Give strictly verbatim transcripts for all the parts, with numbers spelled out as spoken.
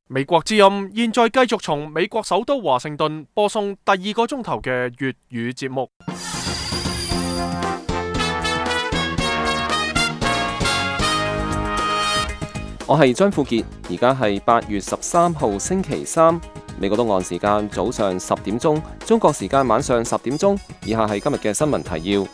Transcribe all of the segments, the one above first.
美國之音現在繼續從美國首都華盛頓播送第二個鐘頭嘅粵語節目。 我係張富傑，而家係八月十三號星期三，美國東岸時間早上十點鐘，中國時間晚上十點鐘。以下係今日嘅新聞提要。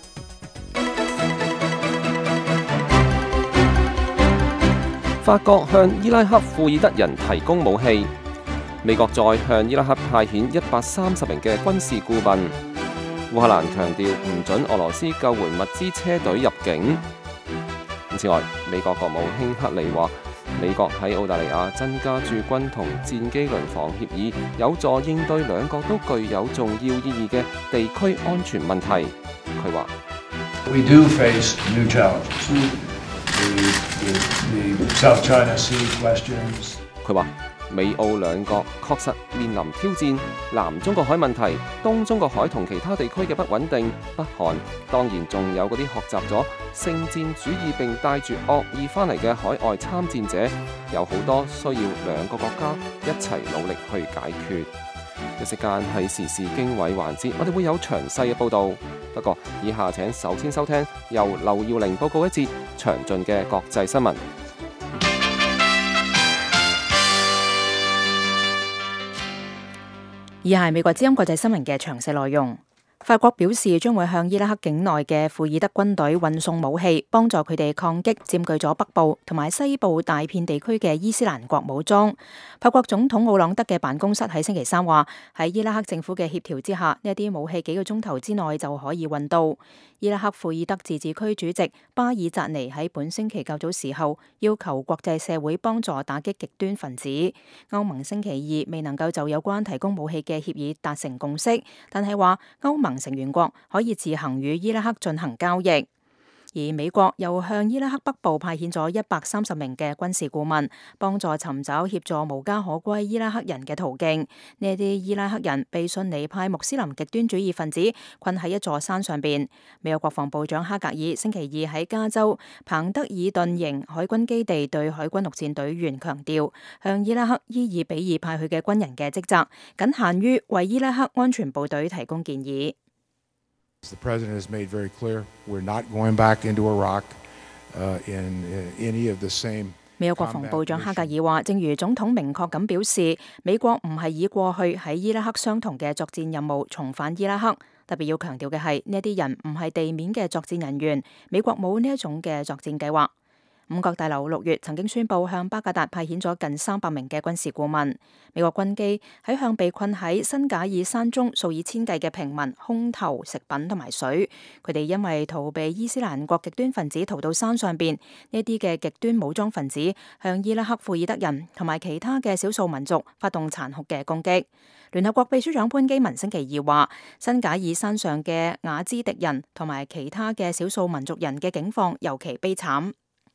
法國向伊拉克庫爾德人提供武器，美國再向伊拉克派遣一百三十名嘅軍事顧問。烏克蘭強調唔准俄羅斯救援物資車隊入境。此外，美國國務卿克里話，美國喺澳大利亞增加駐軍同戰機輪防協議，有助應對兩國都具有重要意義嘅地區安全問題。佢話 ：We do face new challenges. The, the, the South China Sea questions. 佢話美澳兩國確實面臨挑戰，南中國海問題、東中國海同其他地區嘅不穩定，北韓當然仲有嗰啲學習咗聖戰主義並帶住惡意翻嚟嘅海外參戰者，有好多需要兩個國家一齊努力去解決。一時間係時事經緯環節，我哋會有詳細嘅報導。不過以下請首先收聽由劉耀玲報告一節詳盡嘅國際新聞。 以下係美國之音國際新聞嘅詳細內容。法國表示將會向伊拉克境內嘅庫爾德軍隊運送武器，幫助佢哋抗擊佔據咗北部同埋西部大片地區嘅伊斯蘭國武裝。法國總統奧朗德嘅辦公室喺星期三話，喺伊拉克政府嘅協調之下，呢一啲武器幾個鐘頭之內就可以運到。伊拉克庫爾德自治區主席巴爾扎尼喺本星期較早時候要求國際社會幫助打擊極端分子。歐盟星期二未能夠就有關提供武器嘅協議達成共識，但係話歐盟成員國可以自行與伊拉克進行交易。而美國又向伊拉克北部派遣咗一百三十名嘅軍事顧問，幫助尋找協助無家可歸伊拉克人嘅途徑。呢啲伊拉克人被遜尼派穆斯林極端主義分子困喺一座山上邊。美國國防部長哈格爾星期二喺加州彭德爾頓營海軍基地對海軍陸戰隊員強調，向伊拉克伊爾比爾派去嘅軍人嘅職責僅限於為伊拉克安全部隊提供建議。 The president has made very clear we're not going back into Iraq uh, in any of the same. 美國國防部長哈格爾話，正如總統明確咁表示，美國唔係以過去喺伊拉克相同嘅作戰任務重返伊拉克。特別要強調嘅係，呢啲人唔係地面嘅作戰人員，美國冇呢一種嘅作戰計劃。五角大樓六月曾經宣布向巴格達派遣咗近三百名嘅軍事顧問。美國軍機喺向被困喺辛賈爾山中數以千計嘅平民空投食品同埋水。佢哋因為逃避伊斯蘭國極端分子逃到山上邊，呢啲嘅極端武裝分子向伊拉克庫爾德人同埋其他嘅少數民族發動殘酷嘅攻擊。聯合國秘書長潘基文星期二話，辛賈爾山上嘅雅茲迪人同埋其他嘅少數民族人嘅境況尤其悲慘。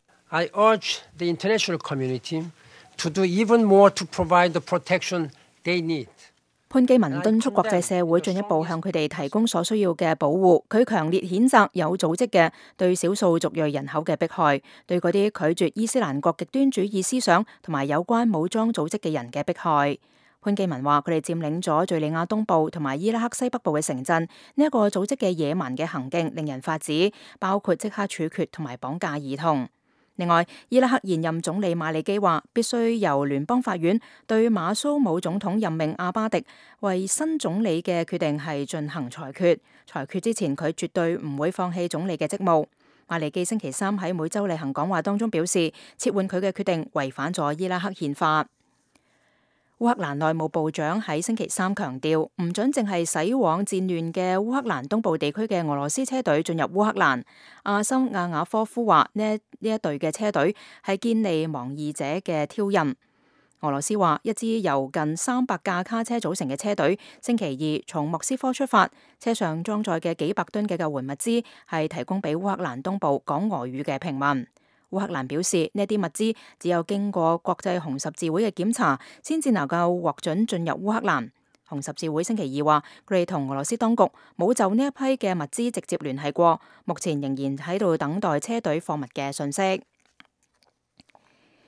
I urge the international community to do even more to provide the protection they need. 潘基文敦促國際社會進一步向佢哋提供所需要嘅保護。佢強烈譴責有組織嘅對少數族裔人口嘅迫害，對嗰啲拒絕伊斯蘭國極端主義思想同埋有關武裝組織嘅人嘅迫害。潘基文話：佢哋佔領咗敘利亞東部同埋伊拉克西北部嘅城鎮，呢、這、一個組織嘅野蠻嘅行徑令人髮指，包括即刻處決同埋綁架兒童。另外，伊拉克現任總理馬里基話，必須由聯邦法院對馬蘇姆總統任命阿巴迪為新總理嘅決定係進行裁決。裁決之前，佢絕對唔會放棄總理嘅職務。馬里基星期三喺每週例行講話當中表示，撤換佢嘅決定違反咗伊拉克憲法。烏克蘭內務部長喺星期三強調，唔准淨係駛往戰亂嘅烏克蘭東部地區嘅俄羅斯車隊進入烏克蘭。阿森亞雅科夫話呢呢一隊嘅車隊係見利忘義者嘅挑釁。俄羅斯話一支由近三百架卡車組成嘅車隊星期二從莫斯科出發，車上裝載嘅幾百噸嘅救援物資係提供俾烏克蘭東部講俄語嘅平民。烏克蘭表示，呢啲物資只有經過國際紅十字會嘅檢查，先至能夠獲准進入烏克蘭。紅十字會星期二話，佢哋同俄羅斯當局冇就呢一批嘅物資直接聯繫過，目前仍然喺度等待車隊貨物嘅信息。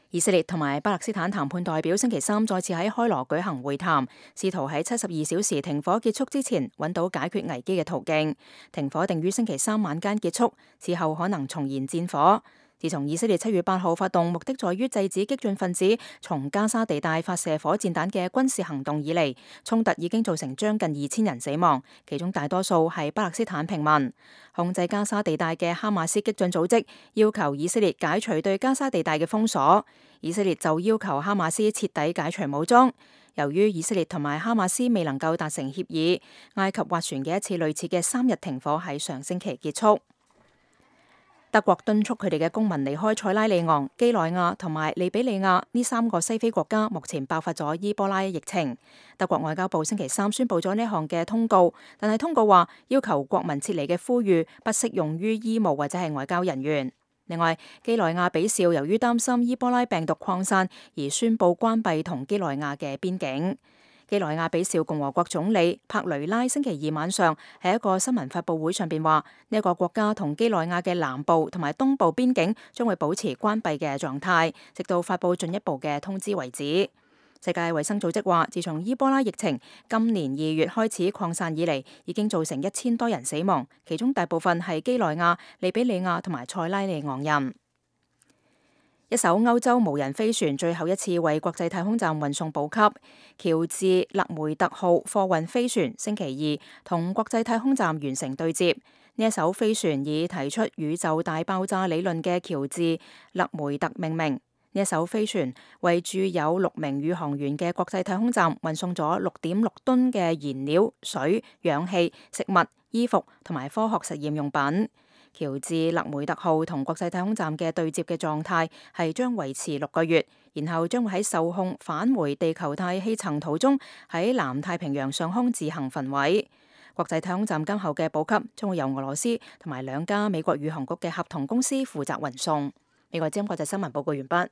以色列同埋巴勒斯坦談判代表星期三再次喺開羅舉行會談，試圖喺七十二小時停火結束之前揾到解決危機嘅途徑。停火定於星期三晚間結束，此後可能重燃戰火。自從以色列七月八號發動目的在於制止激進分子從加沙地帶發射火箭彈嘅軍事行動以嚟，衝突已經造成將近二千人死亡，其中大多數係巴勒斯坦平民。控制加沙地帶嘅哈馬斯激進組織要求以色列解除對加沙地帶嘅封鎖，以色列就要求哈馬斯徹底解除武裝。由於以色列同埋哈馬斯未能夠達成協議，埃及斡旋嘅一次類似嘅三日停火喺上星期結束。德國敦促佢哋嘅公民離開塞拉利昂、基內亞同埋利比里亞呢三個西非國家，目前爆發咗伊波拉疫情。德國外交部星期三宣布咗呢項嘅通告，但係通告話要求國民撤離嘅呼籲不適用於醫務或者係外交人員。另外，基內亞比紹由於擔心伊波拉病毒擴散而宣布關閉同基內亞嘅邊境。基內亞比紹共和國總理帕雷拉星期二晚上喺一個新聞發佈會上邊話，呢一個國家同基內亞嘅南部同埋東部邊境將會保持關閉嘅狀態，直到發佈進一步嘅通知為止。世界衛生組織話，自從伊波拉疫情今年二月開始擴散以嚟，已經造成一千多人死亡，其中大部分係基內亞、利比里亞同埋塞拉利昂人。一艘歐洲無人飛船最後一次為國際太空站運送補給，喬治勒梅特號貨運飛船星期二同國際太空站完成對接。呢一艘飛船以提出宇宙大爆炸理論嘅喬治勒梅特命名。呢一艘飛船為駐有六名宇航員嘅國際太空站運送咗六點六噸嘅燃料、水、氧氣、食物、衣服同埋科學實驗用品。喬治勒梅特號同國際太空站嘅對接嘅狀態係將維持六個月，然後將會喺受控返回地球大氣層途中喺南太平洋上空自行焚毀。國際太空站今後嘅補給將會由俄羅斯同埋兩家美國宇航局嘅合同公司負責運送。美國之音國際新聞報告完畢。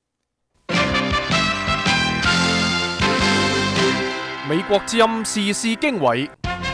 美國之音時事經緯。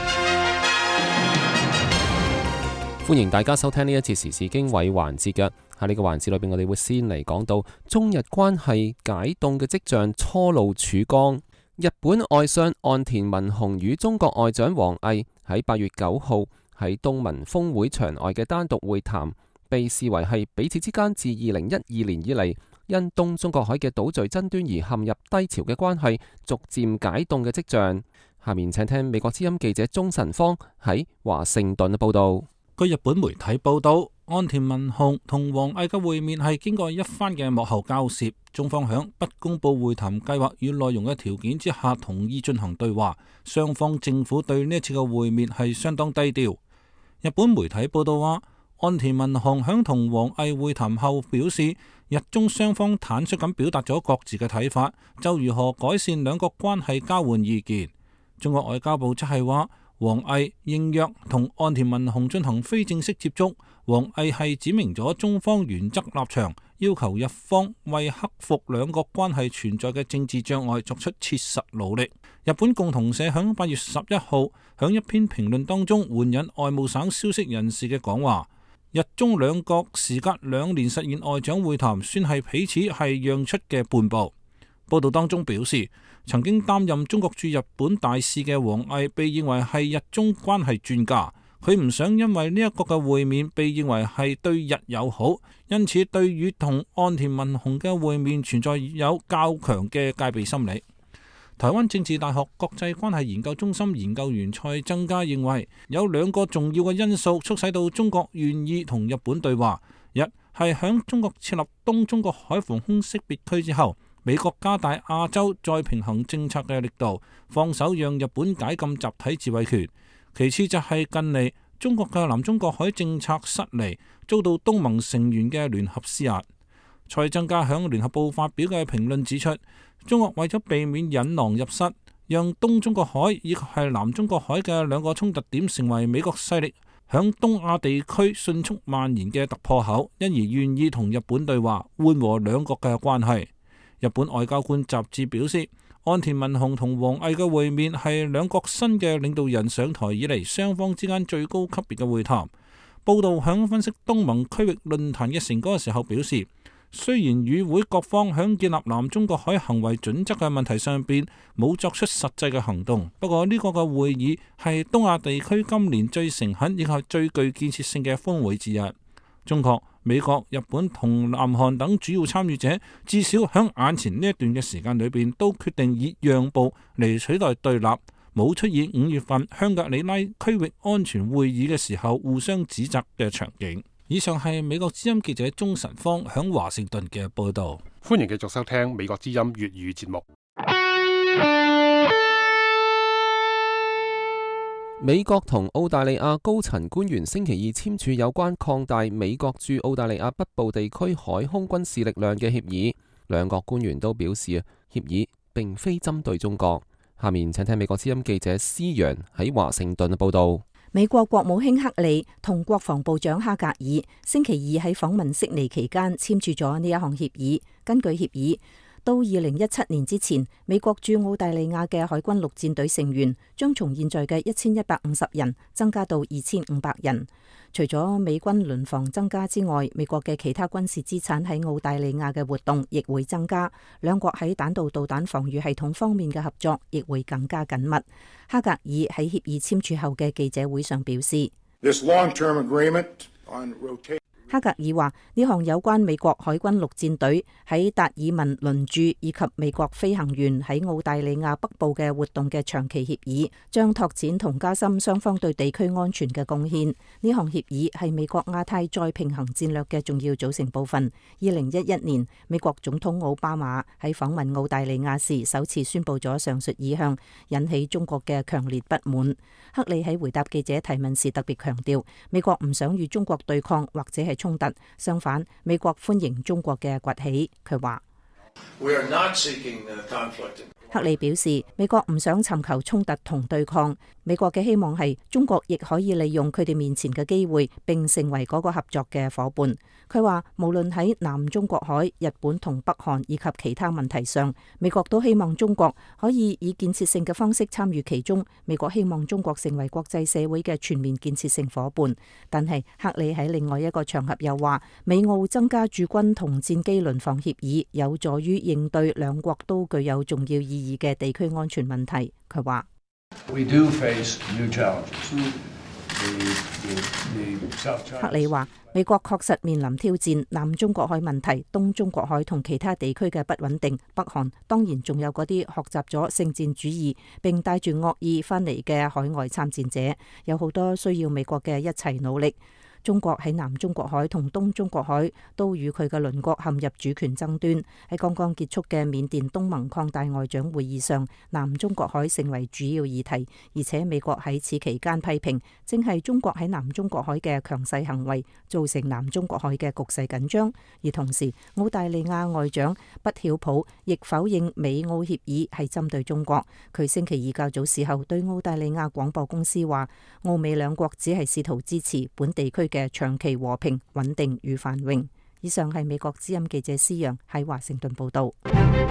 歡迎大家收聽呢一次時事經緯環節嘅。喺呢個環節裏邊，我哋會先嚟講到中日關係解凍嘅跡象初露曙光。日本外相岸田文雄與中國外長王毅喺八月九號喺東盟峰會場外嘅單獨會談，被視為係彼此之間自二零一二年以嚟因東中國海嘅島嶼爭端而陷入低潮嘅關係逐漸解凍嘅跡象。下面請聽美國之音記者鍾晨芳喺華盛頓嘅報道。 據日本媒體報道，岸田文雄同王毅嘅會面係經過一番嘅幕後交涉，中方響不公布會談計劃與內容嘅條件之下同意進行對話，雙方政府對呢一次嘅會面係相當低調。日本媒體報道話，岸田文雄響同王毅會談後表示，日中雙方坦率咁表達咗各自嘅睇法，就如何改善兩國關係交換意見。中國外交部則係話，王毅應約同岸田文雄進行非正式接觸，王毅係指明咗中方原則立場，要求日方為克服兩國關係存在嘅政治障礙作出切實努力。日本共同社響八月十一號響一篇評論當中援引外務省消息人士嘅講話，日中兩國時隔兩年實現外長會談，算係彼此係讓出嘅半步。報道當中表示，曾經擔任中國駐日本大使嘅王毅被認為係日中關係專家，佢唔想因為呢一個嘅會面被認為係對日友好，因此對於同岸田文雄嘅會面存在有較強嘅戒備心理。台灣政治大學國際關係研究中心研究員蔡增加認為，有兩個重要嘅因素促使到中國願意同日本對話。一係響中國設立東中國海防空識別區之後，美國加大亞洲再平衡政策嘅力度，放手讓日本解禁集體自衛權。其次就係近嚟中國嘅南中國海政策失利，遭到東盟成員嘅聯合施壓。蔡增加響聯合報發表嘅評論指出，中國為咗避免引狼入室，讓東中國海以及係南中國海嘅兩個衝突點成為美國勢力響東亞地區迅速蔓延嘅突破口，因而願意同日本對話，緩和兩國嘅關係。日本外交官雜誌表示，岸田文雄同王毅嘅會面係兩國新嘅領導人上台以嚟雙方之間最高級別嘅會談。報道響分析東盟區域論壇嘅成果嘅時候表示， 雖然與會各方響建立南中國海行為準則嘅問題上邊冇作出實際嘅行動，不過呢個嘅會議係東亞地區今年最誠懇以及最具建設性嘅峰會之一。中國、美國、日本同南韓等主要參與者，至少響眼前呢一段嘅時間裏邊，都決定以讓步嚟取代對立，冇出現五月份香格里拉區域安全會議嘅時候互相指責嘅場景。以上係美國之音記者鍾晨芳響華盛頓嘅報道。 歡迎繼續收聽美國之音粵語節目。 美國同澳大利亞高層官員星期二簽署有關擴大美國駐澳大利亞北部地區海空軍事力量嘅協議。兩國官員都表示，協議並非針對中國。下面請聽美國之音記者施揚喺華盛頓嘅報道。 美國國務卿克里同國防部長哈格爾星期二喺訪問悉尼期間簽署咗呢一項協議。根據協議，到二零一七年之前，美國駐澳大利亞嘅海軍陸戰隊成員將從現在嘅一千一百五十人增加到二千五百人。除咗美軍聯防增加之外，美國嘅其他軍事資產喺澳大利亞嘅活動亦會增加。兩國喺彈道導彈防禦系統方面嘅合作亦會更加緊密。哈格爾喺協議簽署後嘅記者會上表示， This long-term agreement on rotation 哈格爾話：呢項有關美國海軍陸戰隊喺達爾文輪駐以及美國飛行員喺澳大利亞北部嘅活動嘅長期協議，將拓展同加深雙方對地區安全嘅貢獻。呢項協議係美國亞太再平衡戰略嘅重要組成部分。二零一一年，美國總統奧巴馬喺訪問澳大利亞時，首次宣布咗上述意向，引起中國嘅強烈不滿。克里喺回答記者提問時特別強調，美國唔想與中國對抗或者係衝突，相反，美國歡迎中國嘅崛起。佢話，克里表示，美國唔想尋求衝突同對抗，美國嘅希望係中國亦可以利用佢哋面前嘅機會，並成為嗰個合作嘅夥伴。佢話，無論喺南中國海、日本同北韓以及其他問題上，美國都希望中國可以以建設性嘅方式參與其中。美國希望中國成為國際社會嘅全面建設性夥伴。但係克里喺另外一個場合又話，美澳增加駐軍同戰機輪防協議有助於應對兩國都具有重要意義嘅地區安全問題。佢話，克里話，美國確實面臨挑戰，南中國海問題、東中國海同其他地區嘅不穩定。北韓當然仲有嗰啲學習咗聖戰主義並帶住惡意翻嚟嘅海外參戰者，有好多需要美國嘅一齊努力。中國喺南中國海同東中國海都與佢嘅鄰國陷入主權爭端。喺剛剛結束嘅緬甸東盟擴大外長會議上，南中國海成為主要議題，而且美國喺此期間批評，正係中國喺南中國海嘅強勢行為造成南中國海嘅局勢緊張。而同時，澳大利亞外長畢曉普亦否認美澳協議係針對中國。佢星期二較早時候對澳大利亞廣播公司話，澳美兩國只係試圖支持本地區嘅長期和平、穩定與繁榮。以上係美國之音記者施揚喺華盛頓報道。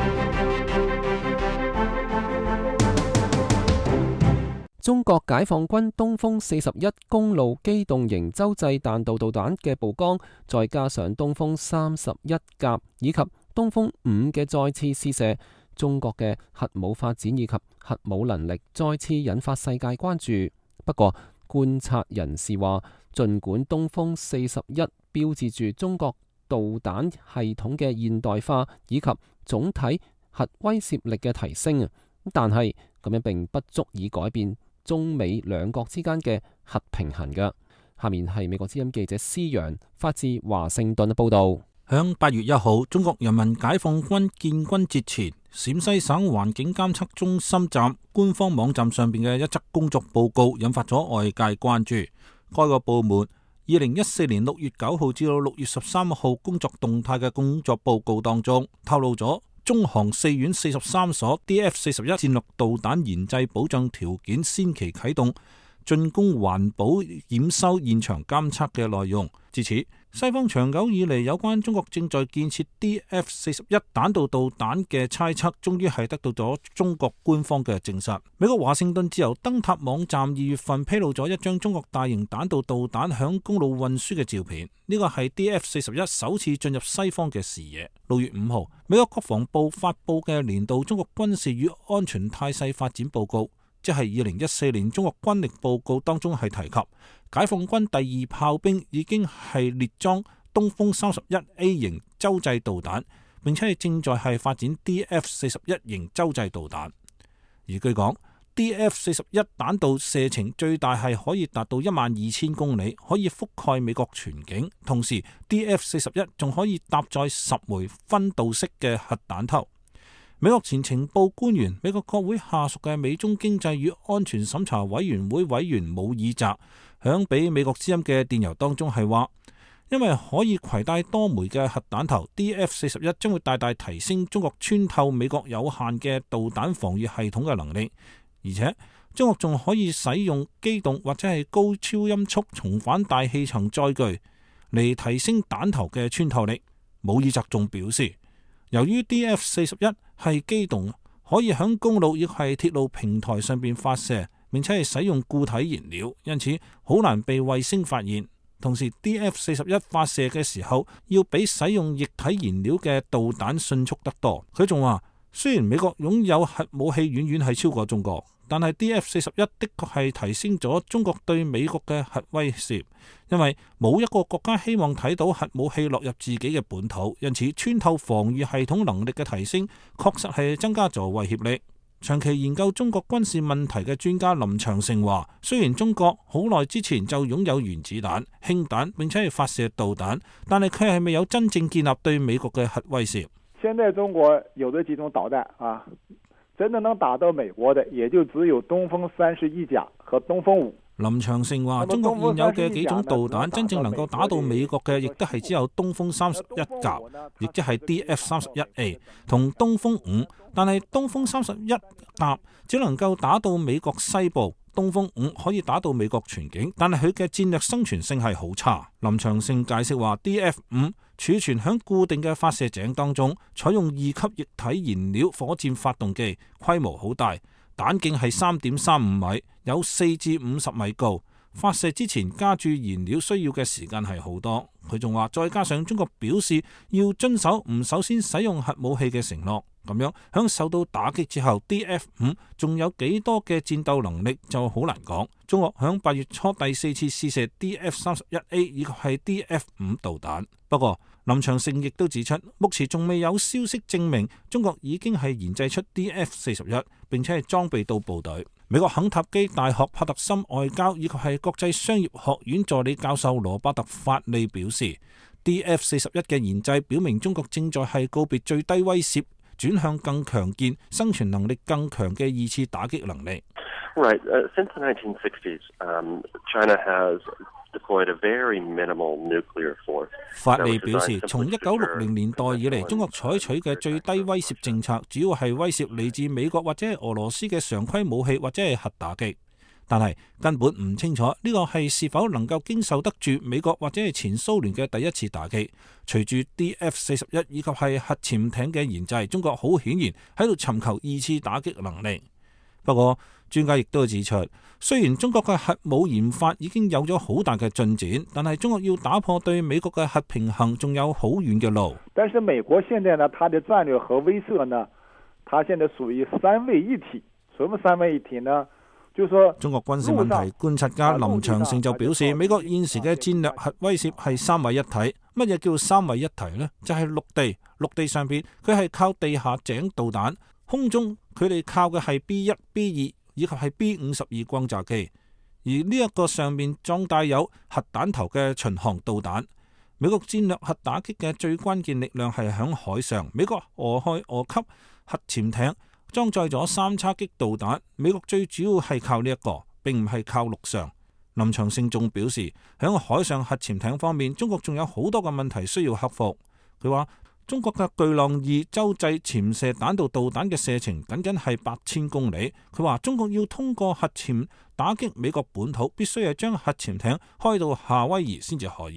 中國解放軍東風四十一公路機動型洲際彈道導彈嘅曝光，再加上東風三十一甲以及東風五嘅再次試射，中國嘅核武發展以及核武能力再次引發世界關注。不過，觀察人士話，儘管東風四十一標誌住中國導彈系統嘅現代化以及總體核威懾力嘅提升，但係咁樣並不足以改變中美兩國之間嘅核平衡嘅。下面係美國之音記者施揚發自華盛頓嘅報道。 響八月一號，中國人民解放軍建軍節前，陝西省環境監測中心站官方網站上邊嘅一則工作報告引發咗外界關注。該個部門二零一四年六月九號至到六月十三號工作動態嘅工作報告當中，透露咗中航四院四十三所 D F 四十一戰略導彈研製保障條件先期啟動進攻環保檢修現場監測嘅內容。至此， 西方長久以嚟有關中國正在建設 D F 四十一彈道導彈嘅猜測，終於係得到咗中國官方嘅證實。美國華盛頓自由燈塔網站二月份披露咗一張中國大型彈道導彈響公路運輸嘅照片，呢個係 D F 四十一首次進入西方嘅視野。六月五號，美國國防部發佈嘅年度中國軍事與安全態勢發展報告，即係二零一四年中國軍力報告當中係提及，解放軍第二炮兵已經係列裝東風三十一 A 型洲際導彈，並且係正在係發展 D F 四十一型洲際導彈。而據講 ，D F 四十一彈道射程最大係可以達到一萬二千公里，可以覆蓋美國全境。同時 ，D F 四十一仲可以搭載十枚分導式嘅核彈頭。美國前情報官員、美國國會下屬嘅美中經濟與安全審查委員會委員姆爾澤響俾美國之音嘅電郵當中係話，因為可以攜帶多枚嘅核彈頭 ，D F 四十一將會大大提升中國穿透美國有限嘅導彈防禦系統嘅能力，而且中國仲可以使用機動或者係高超音速重返大氣層載具嚟提升彈頭嘅穿透力。姆爾澤仲表示，由於 D F 四十一係機動，可以響公路亦係鐵路平台上邊發射，並且係使用固體燃料，因此好難被衛星發現。同時 ，D F 四十一發射嘅時候，要比使用液體燃料嘅導彈迅速得多。佢仲話，雖然美國擁有核武器遠遠係超過中國，但係 D F 四十一的確係提升咗中國對美國嘅核威懾，因為冇一個國家希望睇到核武器落入自己嘅本土，因此穿透防禦系統能力嘅提升，確實係增加咗威脅力。長期研究中國軍事問題嘅專家林長勝話，雖然中國好耐之前就擁有原子彈、氫彈，並且係發射導彈，但係佢係未有真正建立對美國嘅核威懾。 現在中國有這幾種導彈啊，真的能打到美國的，也就只有東風三十一甲和東風五。 林長勝話，中國現有嘅幾種導彈真正能夠打到美國嘅，亦都係只有東風三十一甲，亦即係 D F 三十一 A 同東風五。但係東風三十一甲只能夠打到美國西部，東風五可以打到美國全境，但係佢嘅戰略生存性係好差。林長勝解釋話 ，D F 五儲存響固定嘅發射井當中，採用二級液體燃料火箭發動機，規模好大。彈徑係三點三五米，有四至五十米高。發射之前加注燃料需要嘅時間係好多。佢仲話，再加上中國表示要遵守唔首先使用核武器嘅承諾，咁樣響受到打擊之後 ，D F 五仲有幾多嘅戰鬥能力就好難講。中國響八月初第四次試射 D F 三十一 A 以及係 D F 五導彈。不過林長勝亦都指出，目前仲未有消息證明中國已經係研製出 D F 四十一，並且係裝備到部隊。美國肯塔基大學帕特森外交以及係國際商業學院助理教授羅伯特法利表示 ，D F 四十一嘅研製表明中國正在係告別最低威懾，轉向更強健、生存能力更強嘅二次打擊能力。 Right. Uh, since the nineteen sixties, um, China has deployed a very minimal nuclear force. 法利表示，從一九六零年代以嚟，中國採取嘅最低威懾政策，主要係威懾嚟自美國或者係俄羅斯嘅常規武器或者係核打擊，但係根本唔清楚呢個係是否能夠經受得住美國或者係前蘇聯嘅第一次打擊。隨住 D F 四十一以及係核潛艇嘅研製，中國好顯然喺度尋求二次打擊能力。不過專家亦都指出，雖然中國嘅核武研發已經有咗好大嘅進展，但係中國要打破對美國嘅核平衡仲有好遠嘅路。 但是美國現在呢，它的戰略核威懾呢，它現在屬於三位一體。什麼三位一體呢？就是說中國軍事問題觀察家林長勝就表示，美國現時嘅戰略核威懾係三位一體。乜嘢叫三位一體呢？就係陸地，陸地上邊佢係靠地下井導彈，空中佢哋靠嘅係 B 一、B 二。以及係 B 五十二轟炸機，而呢一個上面裝帶有核彈頭嘅巡航導彈。美國戰略核打擊嘅最關鍵力量係響海上，美國俄亥俄級核潛艇裝載咗三叉戟導彈，美國最主要係靠呢、這、一個，並唔係靠陸上。林長勝仲表示，響海上核潛艇方面，中國仲有好多嘅問題需要克服。佢話，中國嘅巨浪二洲際潛射彈道導彈嘅射程僅僅係八千公里。佢話中國要通過核潛打擊美國本土，必須係將核潛艇開到夏威夷先至可以。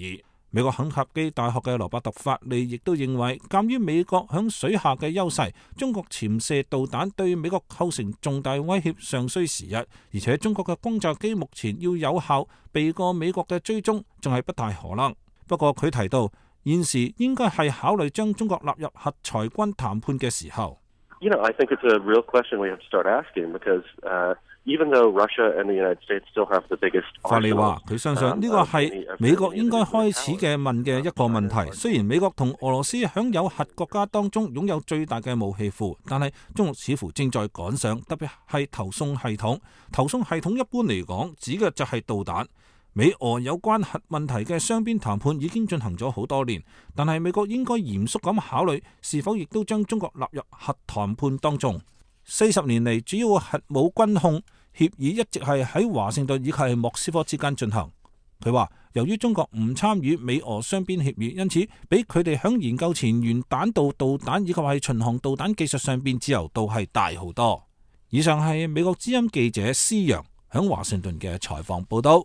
美國肯塔基大學嘅羅伯特法利亦都認為，鑑於美國響水下嘅優勢，中國潛射導彈對美國構成重大威脅尚需時日，而且中國嘅轟炸機目前要有效避過美國嘅追蹤，仲係不太可能。不過佢提到，現時應該係考慮將中國納入核裁軍談判嘅時候。 You know, I think it's a real question we have to start asking because, uh, even though Russia and the United States still have the biggest arsenal, 法利話佢相信呢個係美國應該開始嘅問嘅一個問題。雖然美國同俄羅斯享有核國家當中擁有最大嘅武器庫，但係中國似乎正在趕上，特別係投送系統。投送系統一般嚟講指嘅就係導彈。美俄有關核問題嘅雙邊談判已經進行咗好多年，但係美國應該嚴肅咁考慮是否亦都將中國納入核談判當中。四十年嚟，主要核武軍控協議一直係喺華盛頓以及係莫斯科之間進行。佢話，由於中國唔參與美俄雙邊協議，因此比佢哋響研究前沿彈道導彈以及係巡航導彈技術上邊自由度係大好多。以上係美國之音記者施陽響華盛頓嘅採訪報道。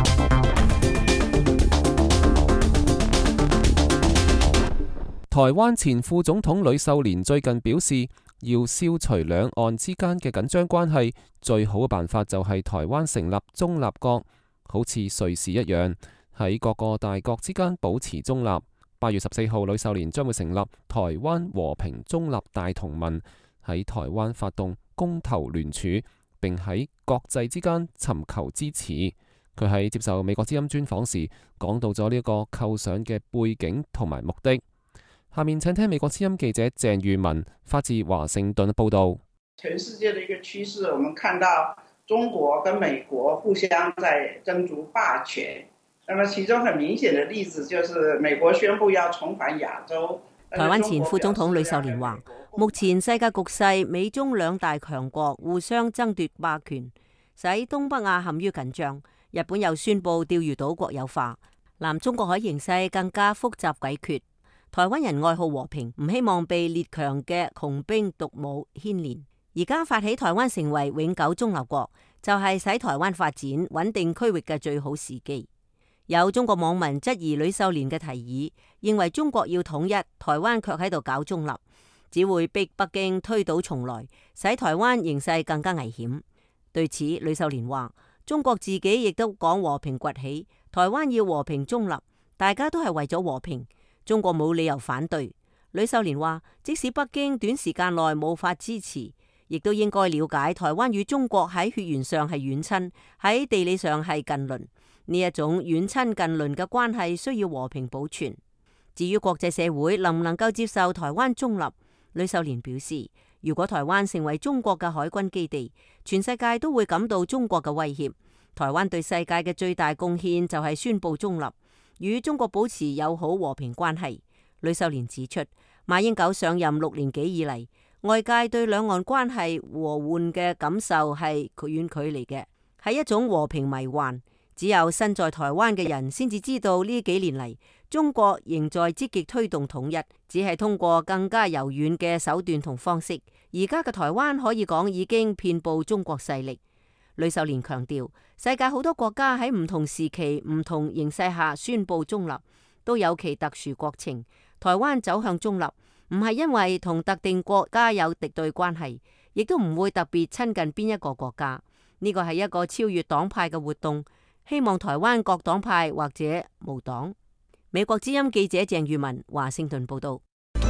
台灣前副總統呂秀蓮最近表示，要消除兩岸之間嘅緊張關係，最好嘅辦法就係台灣成立中立國，好似瑞士一樣，喺各個大國之間保持中立。八月十四號，呂秀蓮將會成立台灣和平中立大同盟，喺台灣發動公投聯署，並喺國際之間尋求支持。佢喺接受美國之音專訪時，講到咗呢一個構想嘅背景同埋目的。下面請聽美國之音記者鄭裕文發自華盛頓報道。 全世界的一個趨勢，我們看到中國跟美國互相在爭逐霸權。那麼其中很明顯的例子就是美國宣布要重返亞洲。 台灣前副總統呂秀蓮話，目前世界局勢，美中兩大強國互相爭奪霸權，使東北亞陷於緊張。日本又宣布釣魚島國有化，南中國海形勢更加複雜詭譎。台灣人愛好和平，唔希望被列強嘅窮兵黷武牽連。而家發起台灣成為永久中立國，就係使台灣發展穩定區域嘅最好時機。有中國網民質疑呂秀蓮嘅提議，認為中國要統一，台灣卻喺度搞中立，只會逼北京推倒重來，使台灣形勢更加危險。對此，呂秀蓮話：中國自己亦都講和平崛起，台灣要和平中立，大家都係為咗和平。中國冇理由反對。呂秀蓮話，即使北京短時間內無法支持，亦都應該了解台灣與中國喺血緣上係遠親，喺地理上係近鄰。呢一種遠親近鄰嘅關係需要和平保存。至於國際社會能唔能夠接受台灣中立，呂秀蓮表示，如果台灣成為中國嘅海軍基地，全世界都會感到中國嘅威脅。台灣對世界嘅最大貢獻就係宣布中立，與中國保持友好和平關係。呂秀蓮指出，馬英九上任六年幾以嚟，外界對兩岸關係和緩嘅感受係遠距離嘅，係一種和平迷幻。只有身在台灣嘅人先至知道呢幾年嚟，中國仍在積極推動統一，只係通過更加柔軟嘅手段同方式。而家嘅台灣可以講已經遍佈中國勢力。呂秀蓮強調，世界好多國家喺唔同時期、唔同形勢下宣布中立，都有其特殊國情。台灣走向中立，唔係因為同特定國家有敵對關係，亦都唔會特別親近邊一個國家。呢個係一個超越黨派嘅活動。希望台灣各黨派或者無黨。美國之音記者鄭裕文華盛頓報道。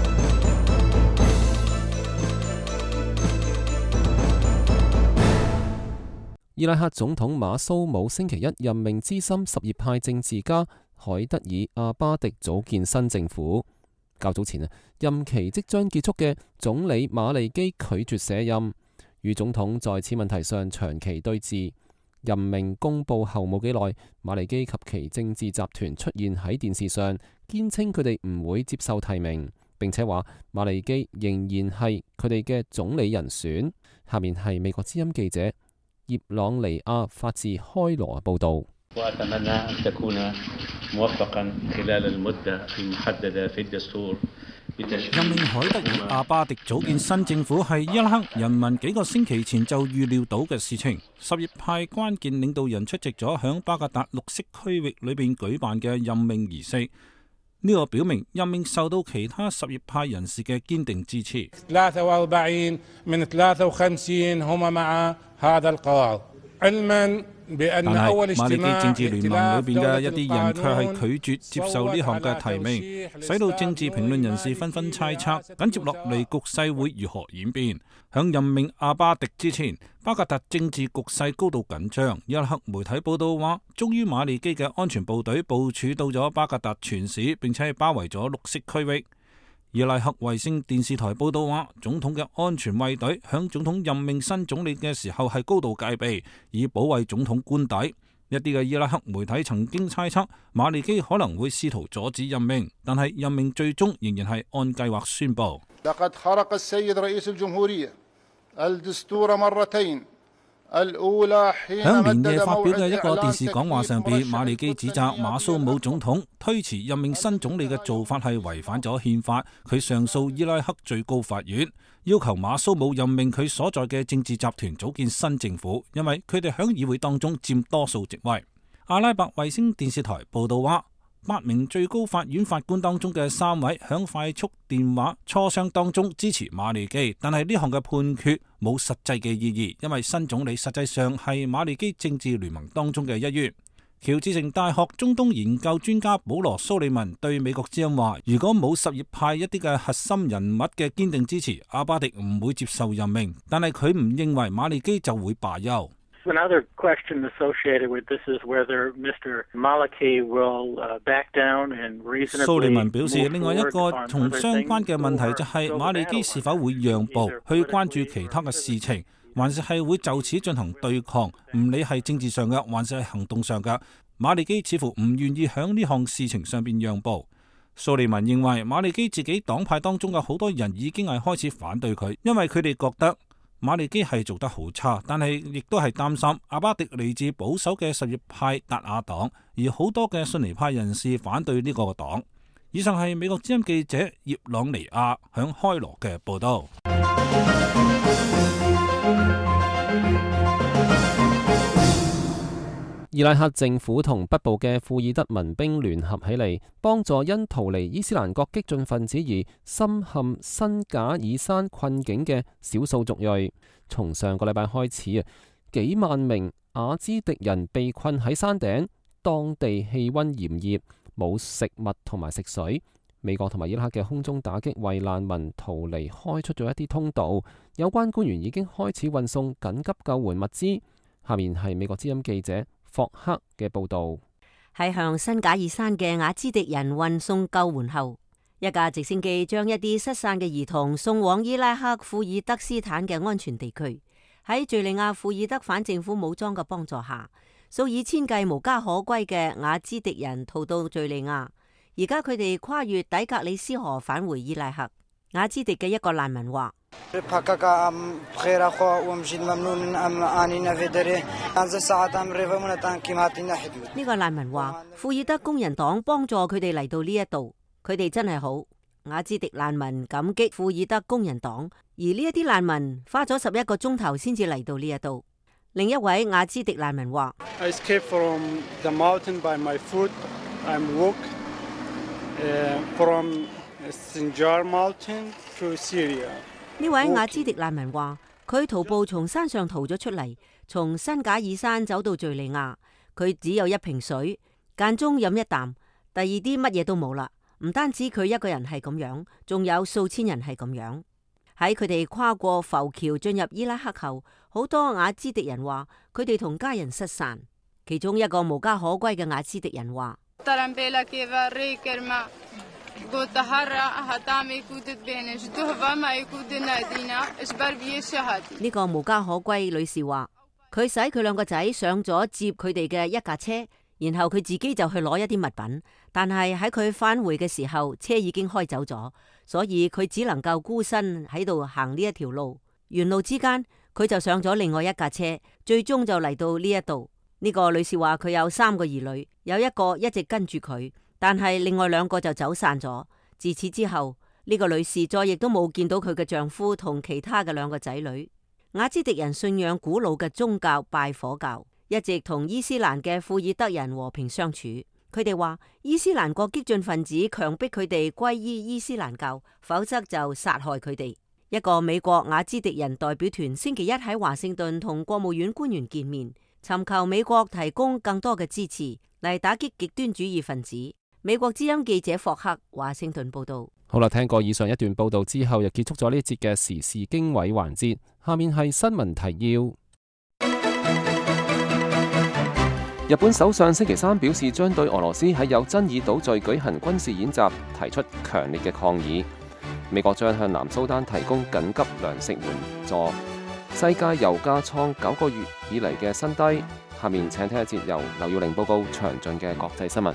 伊拉克總統馬蘇姆星期一任命資深什葉派政治家海德爾阿巴迪組建新政府。較早前啊，任期即將結束嘅總理馬利基拒絕卸任，與總統在此問題上長期對峙。任命公布後冇幾耐，馬利基及其政治集團出現喺電視上，堅稱佢哋唔會接受提名，並且話馬利基仍然係佢哋嘅總理人選。下面係美國之音記者葉朗尼亞發自開羅報道。 任命海德爾阿巴迪組建新政府係伊拉克人民幾個星期前就預料到嘅事情。什葉派關鍵領導人出席咗響巴格達綠色區域裏邊舉辦嘅任命儀式，呢個表明任命受到其他什葉派人士嘅堅定支持。但係馬利基政治聯盟裏邊嘅一啲人卻係拒絕接受呢項嘅提名，使到政治評論人士紛紛猜測緊接落嚟局勢會如何演變。響任命阿巴迪之前，巴格達政治局勢高度緊張。伊拉克媒體報道話，終於馬利基嘅安全部隊部署到咗巴格達全市，並且係包圍咗綠色區域。伊拉克衛星電視台報道話，總統嘅安全衛隊響總統任命新總理嘅時候係高度戒備，以保衛總統官邸。一啲嘅伊拉克媒體曾經猜測馬利基可能會試圖阻止任命，但係任命最終仍然係按計劃宣布。響連夜發表嘅一個電視講話上邊，馬利基指責馬蘇姆總統推遲任命新總理嘅做法係違反咗憲法。佢上訴伊拉克最高法院，要求馬蘇姆任命佢所在嘅政治集團組建新政府，因為佢哋響議會當中佔多數席位。阿拉伯衛星電視台報道話，八名最高法院法官當中嘅三位響快速電話磋商當中支持馬利基，但係呢項嘅判決冇實際嘅意義，因為新總理實際上係馬利基政治聯盟當中嘅一員。喬治城大學中東研究專家保羅蘇利文對美國之音話，如果冇什葉派一啲嘅核心人物嘅堅定支持，阿巴迪唔會接受任命，但係佢唔認為馬利基就會罷休。 Another question associated with this is whether Mister Maliki will back down and reasonably. 蘇利文表示，另外一個同相關嘅問題就係馬利基是否會讓步去關注其他嘅事情，還是係會就此進行對抗，唔理係政治上嘅，還是係行動上嘅。馬利基似乎唔願意響呢項事情上邊讓步。蘇利文認為馬利基自己黨派當中嘅好多人已經係開始反對佢，因為佢哋覺得馬利基係做得好差，但係亦都係擔心阿巴迪嚟自保守嘅什葉派達亞黨，而好多嘅遜尼派人士反對呢個黨。以上係美國之音記者葉朗尼亞響開羅嘅報道。 伊拉克政府同北部嘅庫爾德民兵聯合起嚟，幫助因逃離伊斯蘭國激進分子而深陷新賈爾山困境嘅少數族裔。從上個禮拜開始啊，幾萬名雅茲迪人被困喺山頂，當地氣溫炎熱，冇食物同埋食水。美國同埋伊拉克嘅空中打擊為難民逃離開出咗一啲通道，有關官員已經開始運送緊急救援物資。下面係美國之音記者霍克嘅報道。 喺向新賈爾山嘅雅茲迪人運送救援後，一架直升機將一啲失散嘅兒童送往伊拉克庫爾德斯坦嘅安全地區。喺敘利亞庫爾德反政府武裝嘅幫助下，數以千計無家可歸嘅雅茲迪人逃到敘利亞。而家佢哋跨越底格里斯河返回伊拉克。雅茲迪嘅一個難民話：呢個難民話，庫爾德工人黨幫助佢哋嚟到呢一度，佢哋真係好。雅茲迪難民感激庫爾德工人黨，而呢一啲難民花咗十一個鐘頭先至嚟到呢一度。另一位雅茲迪難民話：I escaped from the mountain by my foot. I'm walk from Sinjar Mountain to Syria. 呢位雅茲迪難民話：佢徒步從山上逃咗出嚟，從新賈爾山走到敘利亞。佢只有一瓶水，間中飲一啖，第二啲乜嘢都冇啦。唔單止佢一個人係咁樣，仲有數千人係咁樣。喺佢哋跨過浮橋進入伊拉克後，好多雅茲迪人話佢哋同家人失散。其中一個無家可歸嘅雅茲迪人話：呢個無家可歸女士話，佢使佢兩個仔上咗接佢哋嘅一架車，然後佢自己就去攞一啲物品，但係喺佢返回嘅時候，車已經開走咗，所以佢只能夠孤身喺度行呢一條路。沿路之間，佢就上咗另外一架車，最終就嚟到呢一度。呢個女士話佢有三個兒女，有一個一直跟住佢，但係另外兩個就走散咗。自此之後， 呢個女士再亦都冇見到佢嘅丈夫同其他嘅兩個仔女。雅茲迪人信仰古老嘅宗教拜火教，一直同伊斯蘭嘅庫爾德人和平相處。佢哋話伊斯蘭國激進分子強迫佢哋歸依伊斯蘭教，否則就殺害佢哋。一個美國雅茲迪人代表團星期一喺華盛頓同國務院官員見面，尋求美國提供更多嘅支持嚟打擊極端主義分子。美國之音記者霍克華盛頓報道。 好啦，聽過以上一段報道之後，又結束咗呢一節嘅時事經緯環節。下面係新聞提要。日本首相星期三表示，將對俄羅斯喺有爭議島嶼舉行軍事演習提出強烈嘅抗議。美國將向南蘇丹提供緊急糧食援助。世界油價創九個月以嚟嘅新低。下面請聽一節由劉耀玲報告詳盡嘅國際新聞。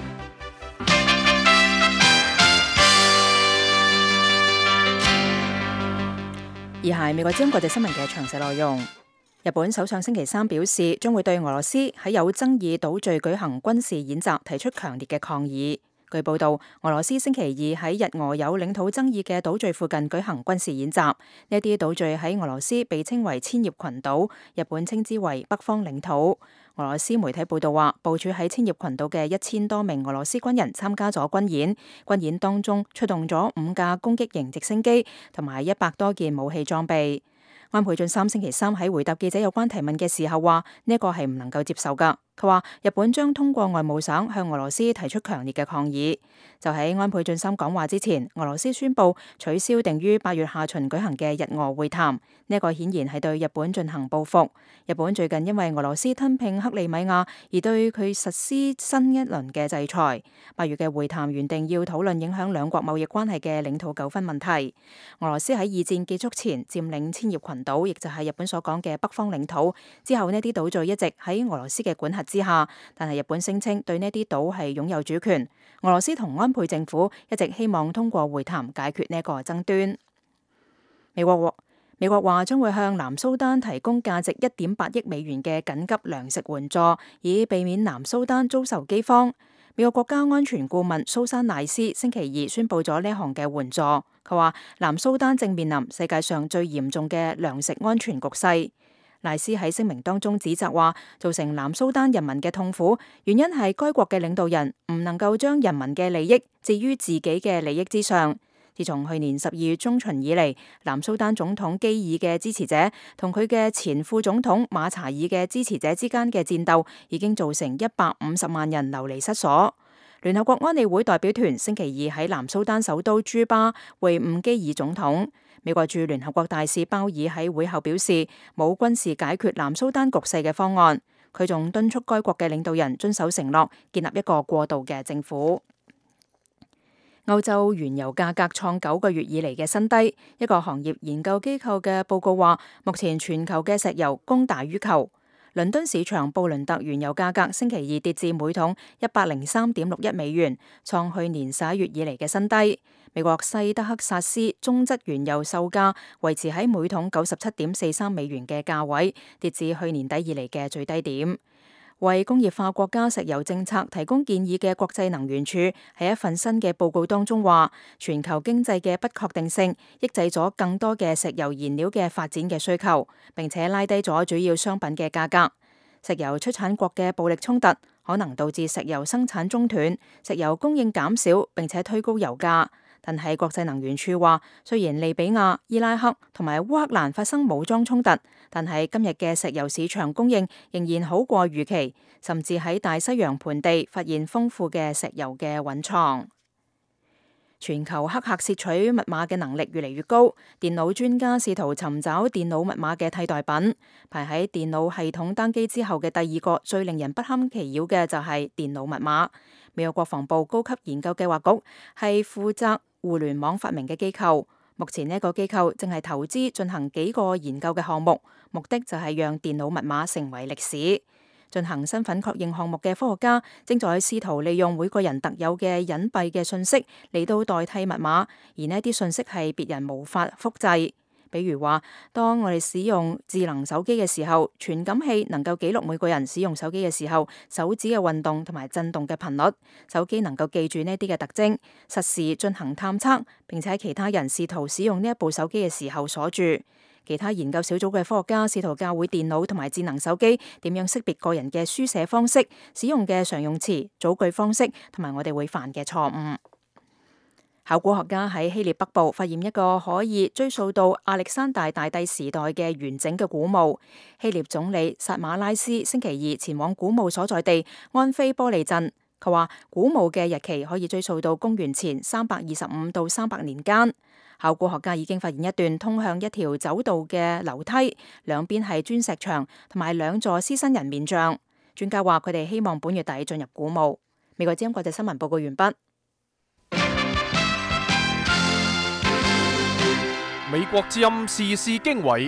以下係美國之音國際新聞嘅詳細內容。日本首相星期三表示，將會對俄羅斯喺有爭議島嶼舉行軍事演習提出強烈嘅抗議。據報道，俄羅斯星期二喺日俄有領土爭議嘅島嶼附近舉行軍事演習。呢啲島嶼喺俄羅斯被稱為千葉群島，日本稱之為北方領土。俄羅斯媒體報道話，部署喺千葉群島嘅一千多名俄羅斯軍人參加咗軍演，軍演當中出動咗五架攻擊型直升機同埋一百多件武器裝備。安倍晉三星期三喺回答記者有關提問嘅時候話，呢個係唔能夠接受噶。佢話日本將通過外務省向俄羅斯提出強烈嘅抗議。就喺安倍晉三講話之前，俄羅斯宣布取消定於八月下旬舉行嘅日俄會談。呢個顯然係對日本進行報復。日本最近因為俄羅斯吞併克里米亞而對佢實施新一輪嘅制裁。八月嘅會談原定要討論影響兩國貿易關係嘅領土糾紛問題。俄羅斯喺二戰結束前佔領千葉群島，亦就係日本所講嘅北方領土。之後呢啲島嶼一直喺俄羅斯嘅管轄之下，但係日本聲稱對呢啲島係擁有主權。俄羅斯同安倍政府一直希望通過會談解決呢個爭端。美國美國話將會向南蘇丹提供價值一點八億美元嘅緊急糧食援助，以避免南蘇丹遭受饑荒。美國國家安全顧問蘇珊賴斯星期二宣布咗呢項嘅援助。佢話南蘇丹正面臨世界上最嚴重嘅糧食安全局勢。賴斯喺聲明當中指責話，造成南蘇丹人民嘅痛苦，原因係該國嘅領導人唔能夠將人民嘅利益置於自己嘅利益之上。自從去年十二月中旬以嚟，南蘇丹總統基爾嘅支持者同佢嘅前副總統馬查爾嘅支持者之間嘅戰鬥，已經造成一百五十萬人流離失所。聯合國安理會代表團星期二喺南蘇丹首都朱巴會晤基爾總統。美國駐聯合國大使鮑爾喺會後表示，冇軍事解決南蘇丹局勢嘅方案。佢仲敦促該國嘅領導人遵守承諾，建立一個過渡嘅政府。歐洲原油價格創九個月以嚟嘅新低。一個行業研究機構嘅報告話，目前全球嘅石油供大於求。倫敦市場布倫特原油價格星期二跌至每桶一百零三點六一美元，創去年十一月以嚟嘅新低。美國西德克薩斯中質原油售價維持喺每桶九十七點四三美元嘅價位，跌至去年底以嚟嘅最低點。為工業化國家石油政策提供建議嘅國際能源署喺一份新嘅報告當中話，全球經濟嘅不確定性抑制咗更多嘅石油燃料嘅發展嘅需求，並且拉低咗主要商品嘅價格。石油出產國嘅暴力衝突可能導致石油生產中斷，石油供應減少，並且推高油價。但係國際能源署話，雖然利比亞、伊拉克同埋烏克蘭發生武裝衝突，但係今日嘅石油市場供應仍然好過預期，甚至喺大西洋盆地發現豐富嘅石油嘅蘊藏。全球黑客竊取密碼嘅能力越嚟越高，電腦專家試圖尋找電腦密碼嘅替代品。排喺電腦系統單機之後嘅第二個最令人不堪其擾嘅就係電腦密碼。美國國防部高級研究計劃局係負責互聯網發明嘅機構，目前呢個機構正係投資進行幾個研究嘅項目，目的就係讓電腦密碼成為歷史。進行身份確認項目嘅科學家正在試圖利用每個人特有嘅隱蔽嘅信息嚟到代替密碼，而呢啲信息係別人無法複製。 比如話，當我哋使用智能手機嘅時候，傳感器能夠記錄每個人使用手機嘅時候手指嘅運動同埋震動嘅頻率，手機能夠記住呢啲嘅特徵，實時進行探測，並且喺其他人試圖使用呢一部手機嘅時候鎖住。其他研究小組嘅科學家試圖教會電腦同埋智能手機點樣識別個人嘅書寫方式、使用嘅常用詞、組句方式同埋我哋會犯嘅錯誤。考古學家喺希臘北部發現一個可以追溯到亞歷山大大帝時代嘅完整嘅古墓。希臘總理薩馬拉斯星期二前往古墓所在地安菲波利鎮，佢話古墓嘅日期可以追溯到公元前三百二十五到三百年間。考古學家已經發現一段通向一條走道嘅樓梯，兩邊係磚石牆同埋兩座獅身人面像。專家話佢哋希望本月底進入古墓。美國之音國際新聞報告完畢。 美國之音時事經緯，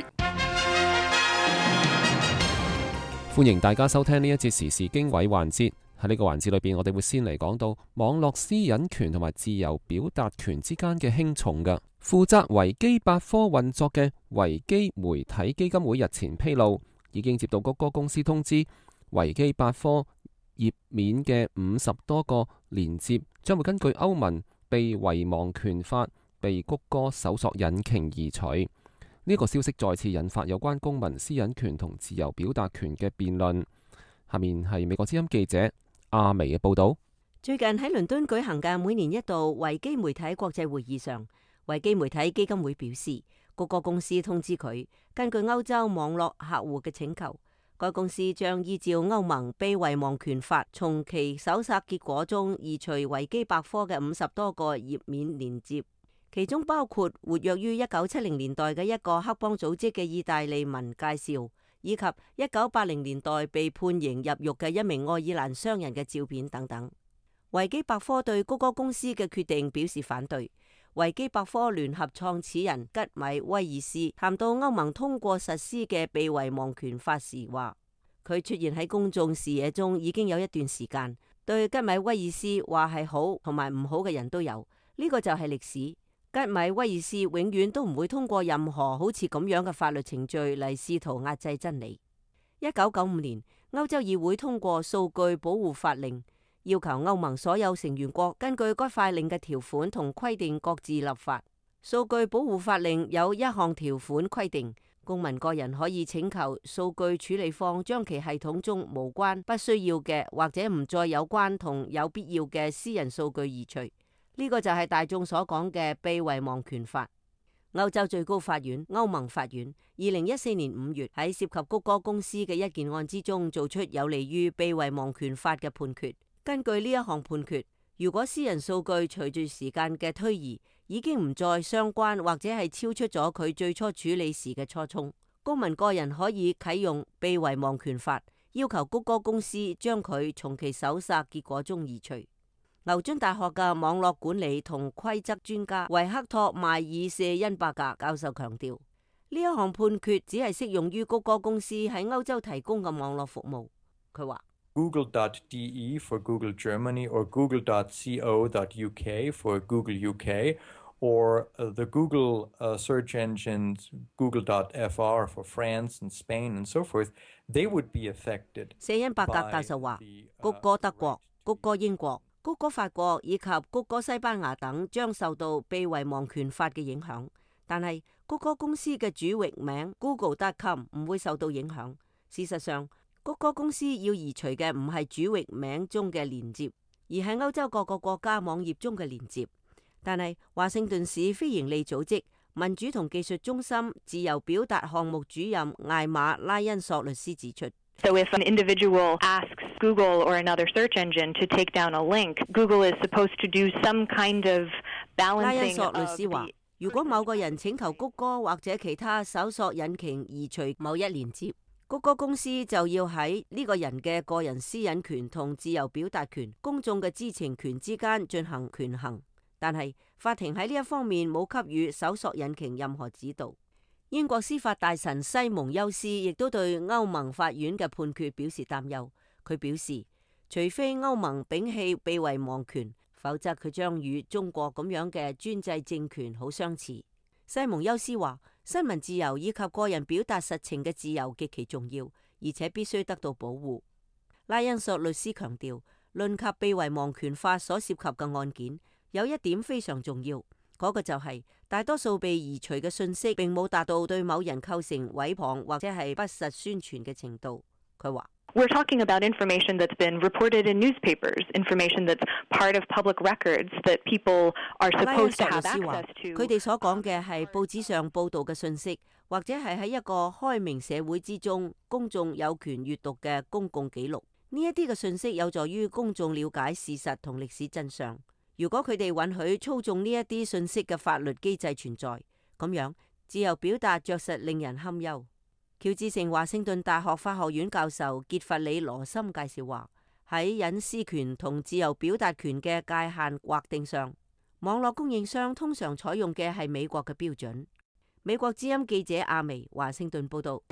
歡迎大家收聽呢一節時事經緯環節。喺呢個環節裏邊，我哋會先嚟講到網絡私隱權同埋自由表達權之間嘅輕重㗎。負責維基百科運作嘅維基媒體基金會日前披露，已經接到谷歌公司通知，維基百科頁面嘅五十多個連接將會根據歐盟被遺忘權法被谷歌搜索引擎移除。呢、這個消息再次引發有關公民私隱權同自由表達權嘅辯論。下面係美國之音記者阿薇嘅報道。 最近喺倫敦舉行嘅每年一度維基媒體國際會議上，維基媒體基金會表示，谷歌公司通知佢，根據歐洲網絡客戶嘅請求，該公司將依照歐盟被遺忘權法，從其搜索結果中移除維基百科嘅五十多個頁面連接，其中包括活躍於一九七零年代嘅一個黑幫組織嘅意大利文介紹，以及一九八零年代被判刑入獄嘅一名愛爾蘭商人嘅照片等等。維基百科對谷歌公司嘅決定表示反對。維基百科聯合創始人吉米威爾斯談到歐盟通過實施嘅被遺忘權法時話，佢出現喺公眾視野中已經有一段時間，對吉米威爾斯話係好同埋唔好嘅人都有，呢、這個就係歷史。吉米威爾斯永遠都唔會通過任何好似咁樣嘅法律程序嚟試圖壓制真理。一九九五年，歐洲議會通過數據保護法令，要求歐盟所有成員國根據該法令嘅條款同規定各自立法。數據保護法令有一項條款規定，公民個人可以請求數據處理方將其系統中無關、不需要嘅或者唔再有關同有必要嘅私人數據移除。呢、這個就係大眾所講嘅被遺忘權法。歐洲最高法院、歐盟法院二零一四年五月喺涉及谷歌公司嘅一件案之中做出有利於被遺忘權法嘅判決。根據呢一項判決，如果私人數據隨住時間嘅推移已經唔再相關或者係超出咗佢最初處理時嘅初衷，公民個人可以啟用被遺忘權法，要求谷歌公司將佢從其搜索結果中移除。牛津大學嘅網絡管理同規則專家維克托邁爾舍恩伯格教授強調，呢一項判決只係適用於谷歌公司喺歐洲提供嘅網絡服務。佢話 Google dot D E for Google Germany or Google dot co dot U K for Google U K or the Google search engines Google dot F R for France and Spain and so forth, they would be affected. 舍恩伯格教授話，谷歌德國、谷歌英國、谷歌法國以及谷歌西班牙等將受到被遺忘權法嘅影響，但係谷歌公司嘅主域名 Google dot com 唔會受到影響。事實上，谷歌公司要移除嘅唔係主域名中嘅連接，而係歐洲各個國家網頁中嘅連接。但係華盛頓市非營利組織民主同技術中心自由表達項目主任艾瑪拉恩索律師指出， So if an individual asks Google or another search engine to take down a link, Google is supposed to do some kind of balancing. 拉恩索律師話，如果某個人請求谷歌或者其他搜索引擎移除某一連接，谷歌公司就要喺呢個人嘅個人私隱權同自由表達權、公眾嘅知情權之間進行權衡。但係法庭喺呢一方面冇給予搜索引擎任何指導。英國司法大臣西蒙休斯亦都對歐盟法院嘅判決表示擔憂。佢表示，除非歐盟摒棄被遺忘權，否則佢將與中國咁樣嘅專制政權好相似。西蒙休斯話， 新聞自由以及個人表達實情嘅自由極其重要，而且必須得到保護。拉恩索律師強調，論及被遺忘權法所涉及嘅案件，有一點非常重要，嗰個就係大多數被移除嘅信息並冇達到對某人構成誹謗或者係不實宣傳嘅程度。佢話 We're talking about information that's been reported in newspapers, information that's part of public records that people are supposed to have access to. 佢哋所講嘅係報紙上報道嘅信息，或者係喺一個開明社會之中，公眾有權閱讀嘅公共記錄。呢一啲嘅信息有助於公眾了解事實同歷史真相。如果佢哋允許操縱呢一啲信息嘅法律機制存在，咁樣自由表達着實令人堪憂。喬治城華盛頓大學法學院教授傑弗里羅森介紹話，喺隱私權同自由表達權嘅界限劃定上，網絡供應商通常採用嘅係美國嘅標準。美國之音記者阿薇華盛頓報道。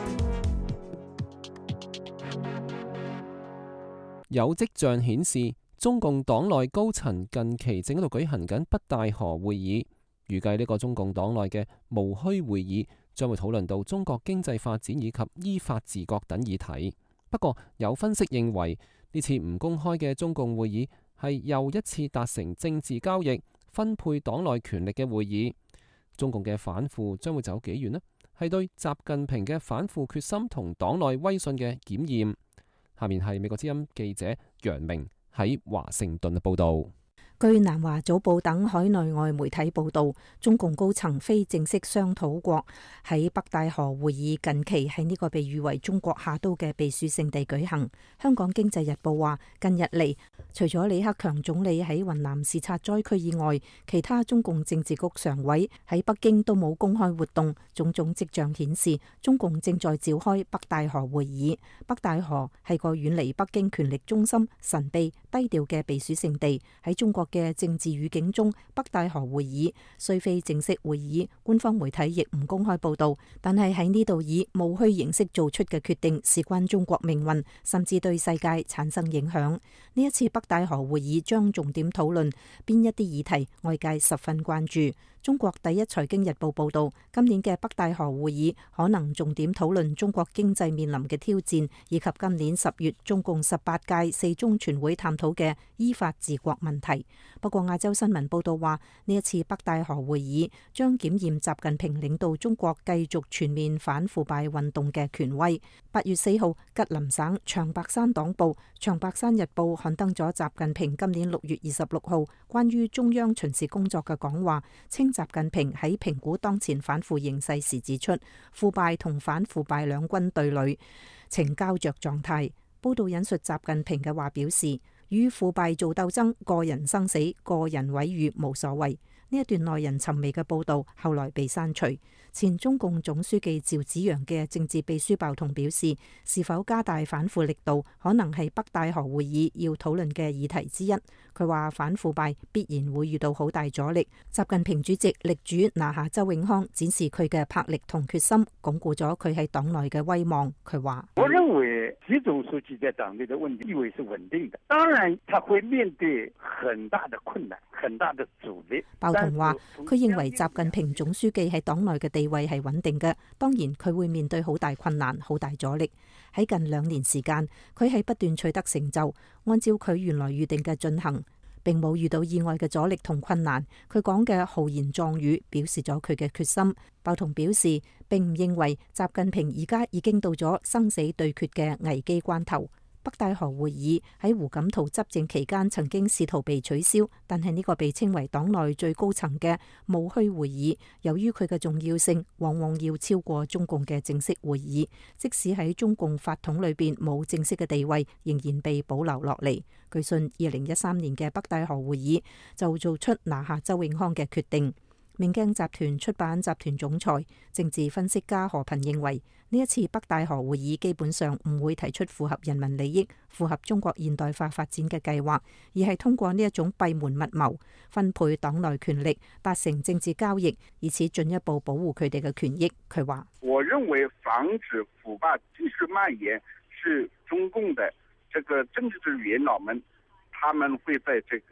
有跡象顯示，中共黨內高層近期正喺度舉行緊北戴河會議，預計呢個中共黨內嘅務虛會議將會討論到中國經濟發展以及依法治國等議題。不過有分析認為，呢次唔公開嘅中共會議係又一次達成政治交易、分配黨內權力嘅會議。中共嘅反腐將會走幾遠呢？係對習近平嘅反腐決心同黨內威信嘅檢驗。下面係美國之音記者楊明喺華盛頓嘅報道。 據南華早報等海內外媒體報道，中共高層非正式商討國喺北戴河會議近期喺呢個被譽為中國下刀嘅避暑勝地舉行。香港經濟日報話，近日嚟，除咗李克強總理喺雲南視察災區以外，其他中共政治局常委喺北京都冇公開活動，種種跡象顯示中共正在召開北戴河會議。北戴河係個遠離北京權力中心、神秘低調嘅避暑勝地。喺中國嘅政治語境中，北戴河會議雖非正式會議，官方媒體亦唔公開報道，但係喺呢度以務虛形式做出嘅決定，事關中國命運，甚至對世界產生影響。呢一次北戴河會議將重點討論邊一啲議題，外界十分關注。中國第一財經日報報道，今年嘅北戴河會議可能重點討論中國經濟面臨嘅挑戰，以及今年十月中共十八屆四中全會探討嘅依法治國問題。不過亞洲新聞報道話，呢一次北戴河會議將檢驗習近平領導中國繼續全面反腐敗運動嘅權威。八月四號，吉林省長白山黨報《長白山日報》刊登咗習近平今年六月二十六號關於中央巡視工作嘅講話，稱習近平喺評估當前反腐形勢時指出，腐敗同反腐敗兩軍對壘，呈膠着狀態。報道引述習近平嘅話表示，與腐敗做鬥爭，個人生死、個人毀譽無所謂。呢一段耐人尋味嘅報道後來被刪除。前中共總書記趙紫陽嘅政治秘書鮑彤表示，是否加大反腐力度，可能係北戴河會議要討論嘅議題之一。佢話反腐敗必然會遇到好大阻力。習近平主席力主拿下周永康，展示佢嘅魄力同決心，鞏固咗佢喺黨內嘅威望。佢話： 我認為習總書記在黨內的問題地位是穩定的，當然他會面對很大的困難、很大的阻力。 鮑彤話：佢認為習近平總書記喺黨內嘅地位係穩定嘅，當然佢會面對好大困難、好大阻力。喺近兩年時間，佢係不斷取得成就，按照佢原來預定嘅進行，並冇遇到意外嘅阻力同困難。佢講嘅豪言壯語表示咗佢嘅決心。鮑彤表示，並唔認為習近平而家已經到咗生死對決嘅危機關頭。北戴河會議喺胡錦濤執政期間曾經試圖被取消，但係呢個被稱為黨內最高層嘅務虛會議，由於佢嘅重要性，往往要超過中共嘅正式會議，即使喺中共法統裏邊冇正式嘅地位，仍然被保留落嚟。據信二零一三年嘅北戴河會議就做出拿下周永康嘅決定。明鏡集團出版集團總裁、政治分析家何頻認為，呢一次北戴河會議基本上唔會提出符合人民利益、符合中國現代化發展嘅計劃，而係通過呢一種閉門密謀分配黨內權力，達成政治交易，以此進一步保護佢哋嘅權益。佢話： 我認為防止腐敗繼續蔓延是中共的這個政治元老們，他們會在這個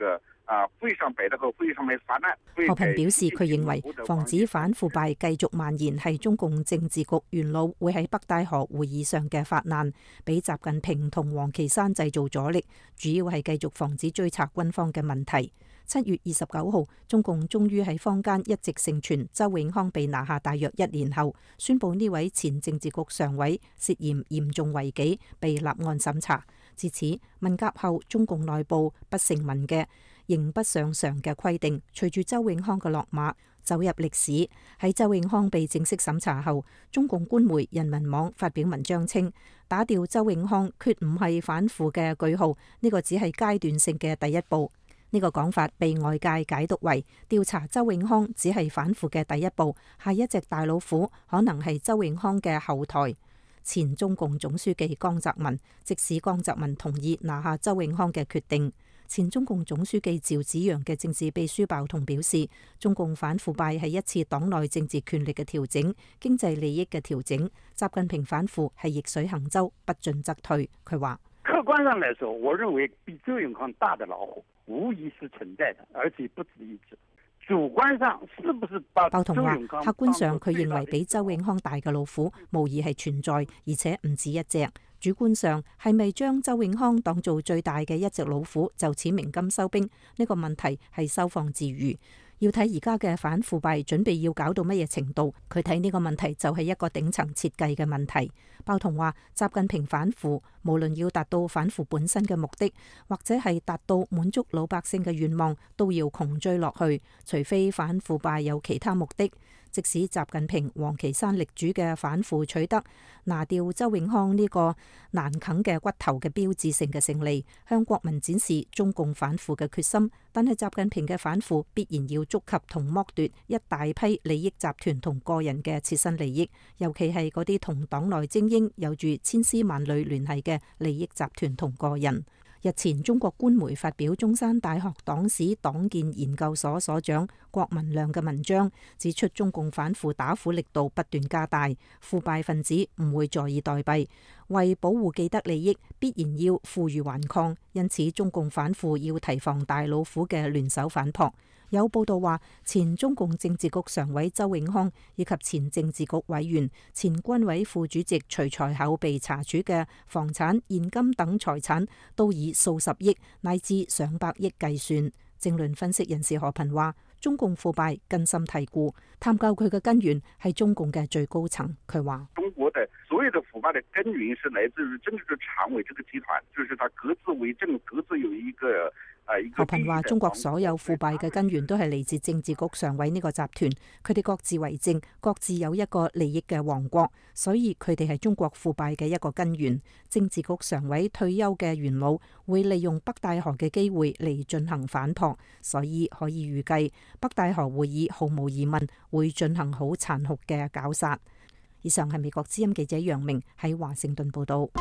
啊，會上擺得個會上面發難。 何平表示，佢認為防止反腐敗繼續蔓延係中共政治局元老會喺北戴河會議上嘅發難，俾習近平同王岐山製造阻力，主要係繼續防止追查軍方嘅問題。七月二十九號，中共終於喺坊間一直盛傳周永康被拿下大約一年後，宣布呢位前政治局常委涉嫌嚴重違紀，被立案審查。自此，文革後中共內部不成文嘅刑不上償嘅規定，隨住周永康嘅落馬走入歷史。喺周永康被正式審查後，中共官媒人民網發表文章稱，打掉周永康決唔係反腐嘅句號，呢個只係階段性嘅第一步。呢個講法被外界解讀為調查周永康只係反腐嘅第一步，下一隻大老虎可能係周永康嘅後台。前中共總書記江澤民，即使江澤民同意拿下周永康嘅決定。前中共總書記趙紫陽嘅政治秘書鮑彤表示，中共反腐敗係一次黨內政治權力嘅調整，經濟利益嘅調整。習近平反腐係逆水行舟，不進則退。佢話： 客觀上來說，我認為比周永康大的老虎無疑是存在的，而且不止一隻。主觀上是不是把鮑彤話，客觀上佢認為比周永康大嘅老虎無疑係存在，而且唔止一隻。主觀上係咪將周永康當做最大嘅一隻老虎，就此鳴金收兵？呢個問題係收放自如。要睇而家嘅反腐敗準備要搞到乜嘢程度，佢睇呢個問題就係一個頂層設計嘅問題。鮑彤話，習近平反腐，無論要達到反腐本身嘅目的，或者係達到滿足老百姓嘅願望，都要窮追落去，除非反腐敗有其他目的。即使習近平、王岐山力主嘅反腐取得拿掉周永康呢個難啃嘅骨頭嘅標誌性嘅勝利，向國民展示中共反腐嘅決心，但係習近平嘅反腐必然要觸及同剝奪一大批利益集團同個人嘅切身利益，尤其係嗰啲同黨內精英有住千絲萬縷聯繫嘅利益集團同個人。日前，中國官媒發表中山大學黨史黨建研究所所長郭文亮嘅文章，指出中共反腐打虎力度不斷加大，腐敗分子唔會坐以待斃，為保護既得利益，必然要負隅頑抗。因此，中共反腐要提防大老虎嘅聯手反撲。有報道話，前中共政治局常委周永康以及前政治局委員、前軍委副主席徐才厚被查處嘅房產、現金等財產都以數十億乃至上百億計算。政論分析人士何頻話，中共腐敗根深蒂固，探究佢嘅根源係中共嘅最高層。佢話： 中國的所有的腐敗的根源是來自於政治常委這個集團，就是他各自為政，各自有一個。 何頻話：中國所有腐敗嘅根源都係嚟自政治局常委呢個集團，佢哋各自為政，各自有一個利益嘅王國，所以佢哋係中國腐敗嘅一個根源。政治局常委退休嘅元老會利用北戴河嘅機會嚟進行反撲，所以可以預計北戴河會議毫無疑問會進行好殘酷嘅絞殺。以上係美國之音記者楊明喺華盛頓報道。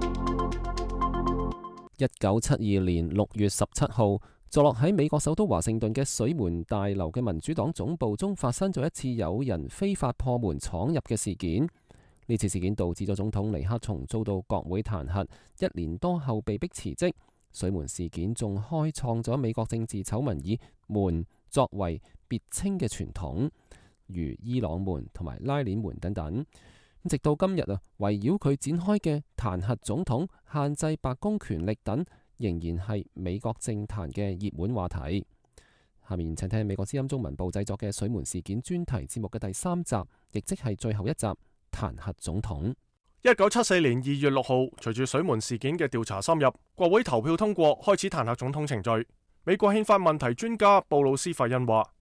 一九七二年六月十七號，坐落喺美國首都華盛頓嘅水門大樓嘅民主黨總部中發生咗一次有人非法破門闖入嘅事件。呢次事件導致咗總統尼克松遭到國會彈劾，一年多後被迫辭職。水門事件仲開創咗美國政治醜聞以門作為別稱嘅傳統，如伊朗門同埋拉鏈門等等。直到今日啊，圍繞佢展開嘅彈劾總統、限制白宮權力等，仍然係美國政壇嘅熱門話題。下面請聽美國之音中文部製作嘅水門事件專題節目嘅第三集，亦即係最後一集《彈劾總統》。 一九七四年二月六號，隨住水門事件嘅調查深入，國會投票通過，開始彈劾總統程序。美國憲法問題專家布魯斯費恩話。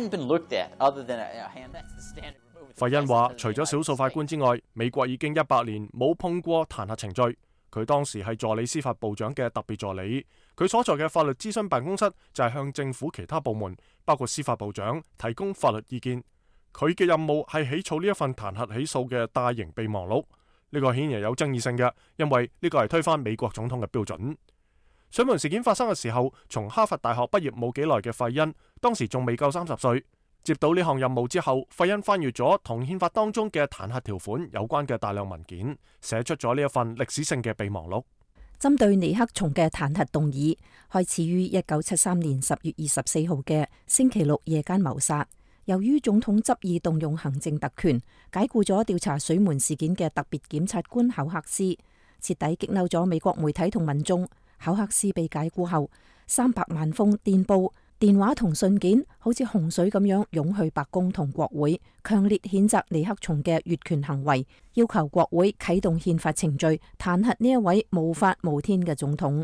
費恩話：除咗少數法官之外，美國已經一百年冇碰過彈劾程序。佢當時係助理司法部長嘅特別助理，佢所在嘅法律諮詢辦公室就係向政府其他部門，包括司法部長提供法律意見。佢嘅任務係起草呢一份彈劾起訴嘅大型備忘錄。呢個顯然有爭議性嘅，因為呢個係推翻美國總統嘅標準。水門事件發生嘅時候，從哈佛大學畢業冇幾耐嘅費恩，當時仲未夠三十歲。接到呢項任務之後，費恩翻閱咗同憲法當中嘅彈劾條款有關嘅大量文件，寫出咗呢一份歷史性嘅備忘錄。 針對尼克松嘅彈劾動議開始於一九七三年十月二十四號嘅星期六夜間謀殺。由於總統執意動用行政特權，解僱咗調查水門事件嘅特別檢察官考克斯，徹底激嬲咗美國媒體同民眾。考克斯被解僱後，三百萬封電報、電話同信件好似洪水咁樣湧去白宮同國會，強烈譴責尼克松嘅越權行為，要求國會啟動憲法程序，彈劾呢一位無法無天嘅總統。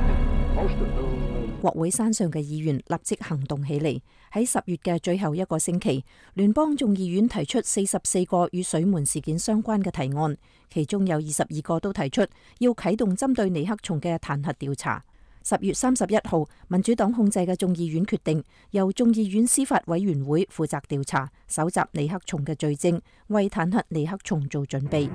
國會山上嘅議員立即行動起嚟。喺十月嘅最後一個星期，聯邦眾議院提出四十四個與水門事件相關嘅提案，其中有二十二個都提出要啟動針對尼克松嘅彈劾調查。十月三十一號，民主黨控制嘅眾議院決定由眾議院司法委員會負責調查，搜集尼克松嘅罪證，為彈劾尼克松做準備。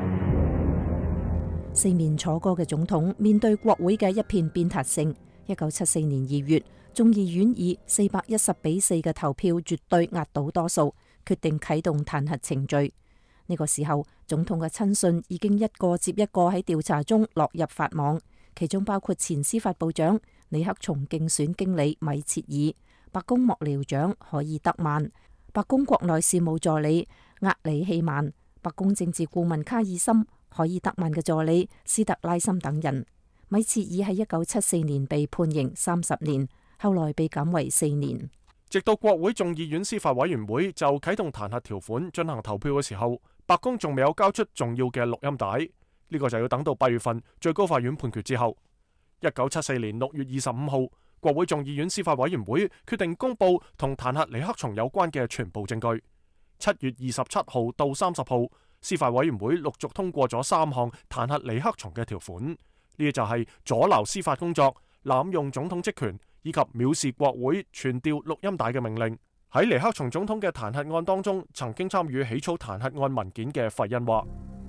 四面楚歌嘅總統面對國會嘅一片鞭撻聲。一九七四年二月，眾議院以四百一十比四嘅投票絕對壓倒多數，決定啟動彈劾程序。呢個時候，總統嘅親信已經一個接一個喺調查中落入法網，其中包括前司法部長尼克松競選經理米切爾、白宮幕僚長海爾德曼、白宮國內事務助理厄里希曼、白宮政治顧問卡爾森、海爾德曼嘅助理斯特拉森等人。米切爾喺一九七四年被判刑三十年，後來被減為四年。 直到國會眾議院司法委員會就啟動彈劾條款進行投票嘅時候，白宮仲未有交出重要嘅錄音帶，呢個就要等到八月份最高法院判決之後。一九七四年六月二十五號，國會眾議院司法委員會決定公布同彈劾尼克松有關嘅全部證據。七月二十七號到三十號，司法委員會陸續通過咗三項彈劾尼克松嘅條款。呢啲就係阻撓司法工作、濫用總統職權以及藐視國會傳調錄音帶嘅命令。喺尼克松總統嘅彈劾案當中，曾經參與起草彈劾案文件嘅費恩話：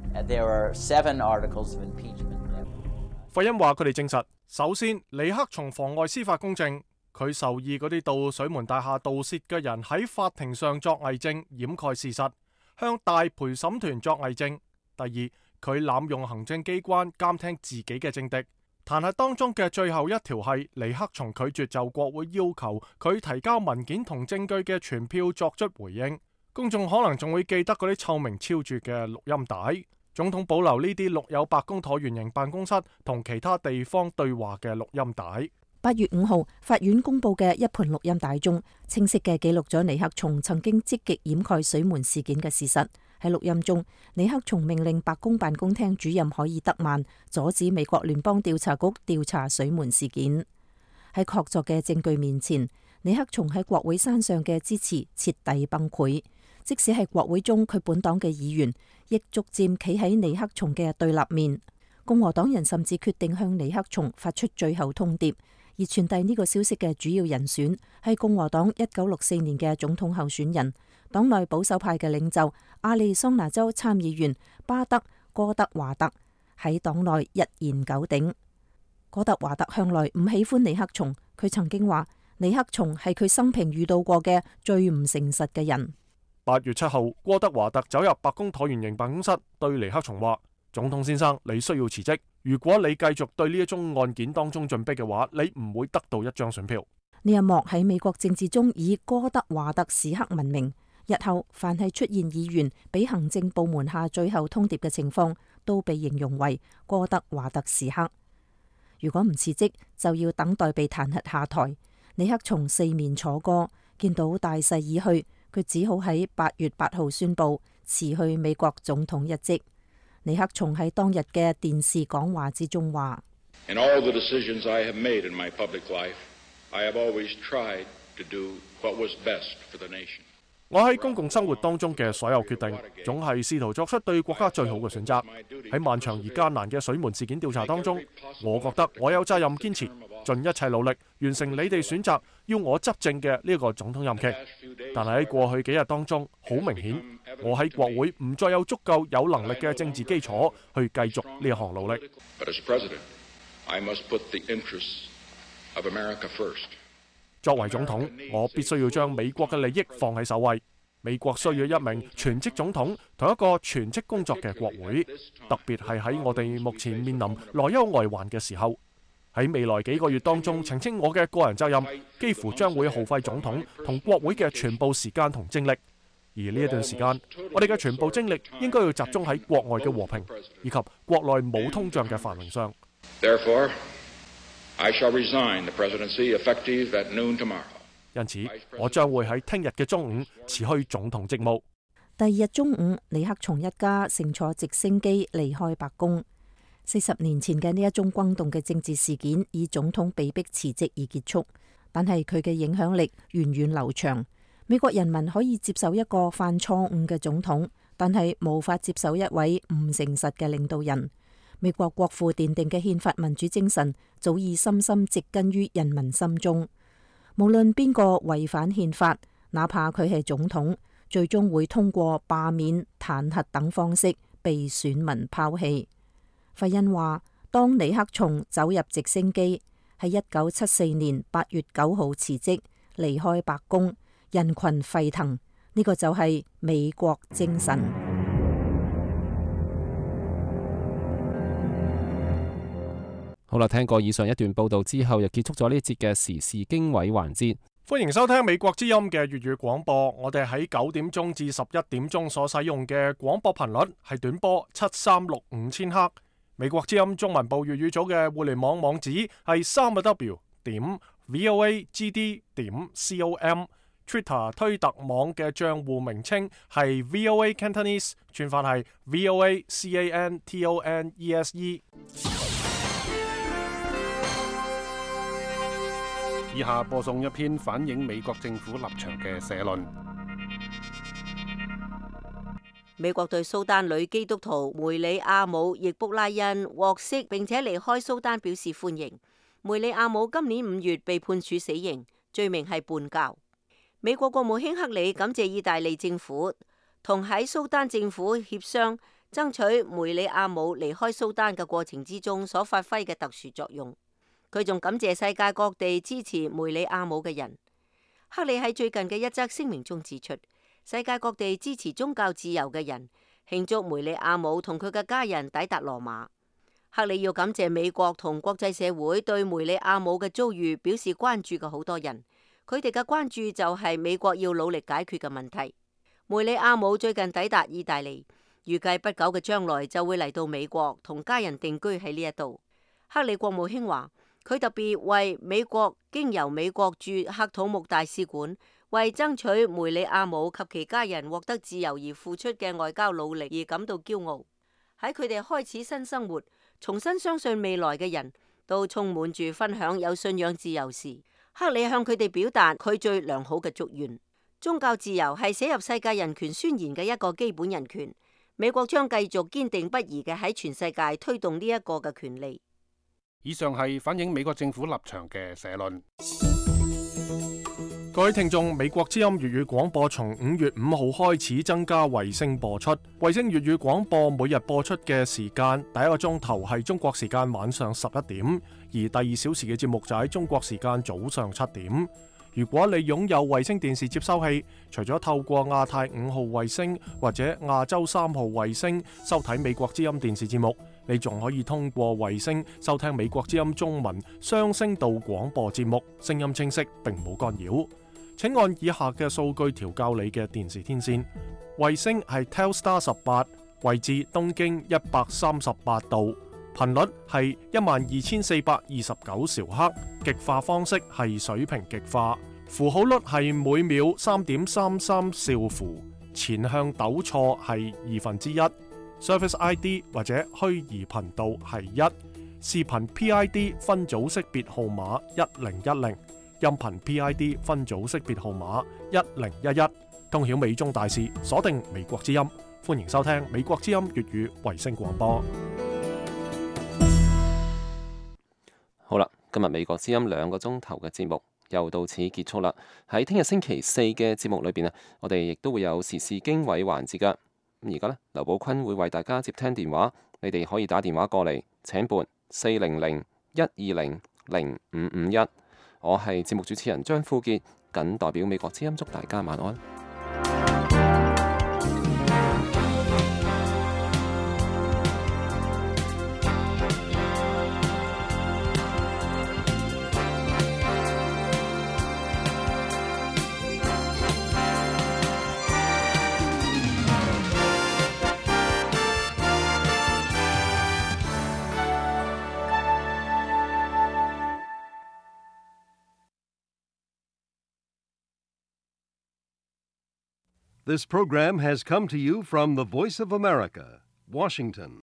費恩話佢哋證實，首先尼克松妨礙司法公正，佢授意嗰啲到水門大廈盜竊嘅人喺法庭上作偽證，掩蓋事實，向大陪審團作偽證。第二，佢濫用行政機關監聽自己嘅政敵。彈劾當中嘅最後一條係尼克松拒絕就國會要求佢提交文件同證據嘅傳票作出回應。公眾可能仲會記得嗰啲臭名昭著嘅錄音帶。總統保留呢啲錄有白宮橢圓形辦公室同其他地方對話嘅錄音帶。 八月五號，法院公布嘅一盤錄音帶中，清晰嘅記錄咗尼克松曾經積極掩蓋水門事件嘅事實。喺錄音中，尼克松命令白宮辦公廳主任海爾德曼阻止美國聯邦調查局調查水門事件。喺確鑿嘅證據面前，尼克松喺國會山上嘅支持徹底崩潰。即使係國會中佢本黨嘅議員，亦逐漸企喺尼克松嘅對立面。共和黨人甚至決定向尼克松發出最後通牒，而傳遞呢個消息嘅主要人選係共和黨一九六四年嘅總統候選人，黨內保守派嘅領袖亞利桑那州參議員巴德哥德華特，喺黨內一言九鼎。哥德華特向來唔喜歡尼克松，佢曾經話尼克松係佢生平遇到過嘅最唔誠實嘅人。 八月七號，哥德華特走入白宮橢圓形辦公室，對尼克松話：總統先生，你需要辭職。如果你繼續對呢一宗案件當中進逼嘅話，你唔會得到一張選票。 呢一幕喺美國政治中以哥德華特時刻聞名。日後凡係出現議員俾行政部門下最後通牒嘅情況，都被形容為哥德華特時刻。如果唔辭職，就要等待被彈劾下台。尼克松四面楚歌，見到大勢已去，佢只好喺八月八號宣布辭去美國總統一職。尼克松喺當日嘅電視講話之中話：In all the decisions I have made in my public life, I have always tried to do what was best for the nation. 我喺公共生活當中嘅所有決定，總係試圖作出對國家最好嘅選擇。喺漫長而艱難嘅水門事件調查當中，我覺得我有責任堅持，盡一切努力完成你哋選擇要我執政嘅呢個總統任期。但係喺過去幾日當中，好明顯，我喺國會唔再有足夠有能力嘅政治基礎去繼續呢一項努力。作為總統，我必須要將美國嘅利益放喺首位。 美國需要一名全職總統同一個全職工作嘅國會，特別係喺我哋目前面臨內憂外患嘅時候。喺未來幾個月當中，澄清我嘅個人責任，幾乎將會耗費總統同國會嘅全部時間同精力。而呢一段時間，我哋嘅全部精力應該要集中喺國外嘅和平以及國內冇通脹嘅繁榮上。 Therefore, I shall resign the presidency effective at noon tomorrow. 因此，我將會喺聽日嘅中午辭去總統職務。 第二日中午，尼克松一家乘坐直升機離開白宮。四十年前嘅呢一宗轟動嘅政治事件，以總統被迫辭職而結束，但係佢嘅影響力源遠流長。美國人民可以接受一個犯錯誤嘅總統，但係無法接受一位唔誠實嘅領導人。美國國父奠定嘅憲法民主精神，早已深深植根於人民心中。無論邊個違反憲法，哪怕佢係總統，最終會通過罷免、彈劾等方式被選民拋棄。費恩話，當尼克松走入直升機，喺一九七四年八月九號辭職離開白宮，人群沸騰，呢個就係美國精神。 好啦，聽過以上一段報道之後，又結束咗呢一節嘅時事經緯環節。 歡迎收聽美國之音嘅粵語廣播。我哋喺九點鐘至十一點鐘所使用嘅廣播頻率係短波七三六五千赫。美國之音中文部粵語組嘅互聯網網址係三個 W 點 V O A G D 點 C O M。Twitter 推特網嘅賬戶名稱係 V O A Cantonese， 串法係 V O A C A N T O N E S E。 以下播送一篇反映美國政府立場嘅社論。 美國對蘇丹女基督徒梅里亞姆易卜拉欣獲釋並且離開蘇丹表示歡迎。梅里亞姆今年五月被判處死刑，罪名係叛教。美國國務卿克里感謝意大利政府同喺蘇丹政府協商，爭取梅里亞姆離開蘇丹嘅過程之中所發揮嘅特殊作用。佢仲感謝世界各地支持梅里亞姆嘅人。克里喺最近嘅一則聲明中指出，世界各地支持宗教自由嘅人慶祝梅里亞姆同佢嘅家人抵達羅馬。克里要感謝美國同國際社會對梅里亞姆嘅遭遇表示關注嘅好多人，佢哋嘅關注就係美國要努力解決嘅問題。梅里亞姆最近抵達意大利，預計不久嘅將來就會嚟到美國同家人定居喺呢一度。克里國務卿話，佢特別為美國經由美國駐喀土穆大使館為爭取梅里亞姆及其家人獲得自由而付出嘅外交努力而感到驕傲。喺佢哋開始新生活、重新相信未來嘅人都充滿住分享有信仰自由時，克里向佢哋表達佢最良好嘅祝願。宗教自由係寫入世界人權宣言嘅一個基本人權，美國將繼續堅定不移嘅喺全世界推動呢一個嘅權利。 以上係反映美國政府立場嘅社論。 各位聽眾，美國之音粵語廣播從五月五號開始增加衛星播出。衛星粵語廣播每日播出嘅時間，第一個鐘頭係中國時間晚上十一點，而第二小時嘅節目就喺中國時間早上七點。如果你擁有衛星電視接收器，除咗透過亞太五號衛星或者亞洲三號衛星收睇美國之音電視節目，你仲可以通過衛星收聽美國之音中文雙聲道廣播節目，聲音清晰並冇干擾。請按以下嘅數據調校你嘅電視天線。衛星係 Telstar 十八，位置東經一百三十八度，頻率係一萬二千四百二十九兆赫，極化方式係水平極化，符號率係每秒三點三三兆符，前向抖錯係二分之一。Service I D 或者虛擬頻道係一，視頻 P I D 分組識別號碼一零一零，音頻 P I D 分組識別號碼一零一一，通曉美中大事，鎖定美國之音，歡迎收聽美國之音粵語衛星廣播。 好啦，今日美國之音兩個鐘頭嘅節目又到此結束啦。喺聽日星期四嘅節目裏邊啊，我哋亦都會有時事經緯環節噶。咁而家呢，劉寶坤會為大家接聽電話，你哋可以打電話過嚟，請撥四零零一二零零五五一。我係節目主持人張富傑，謹代表美國之音祝大家晚安。 This program has come to you from the Voice of America, Washington.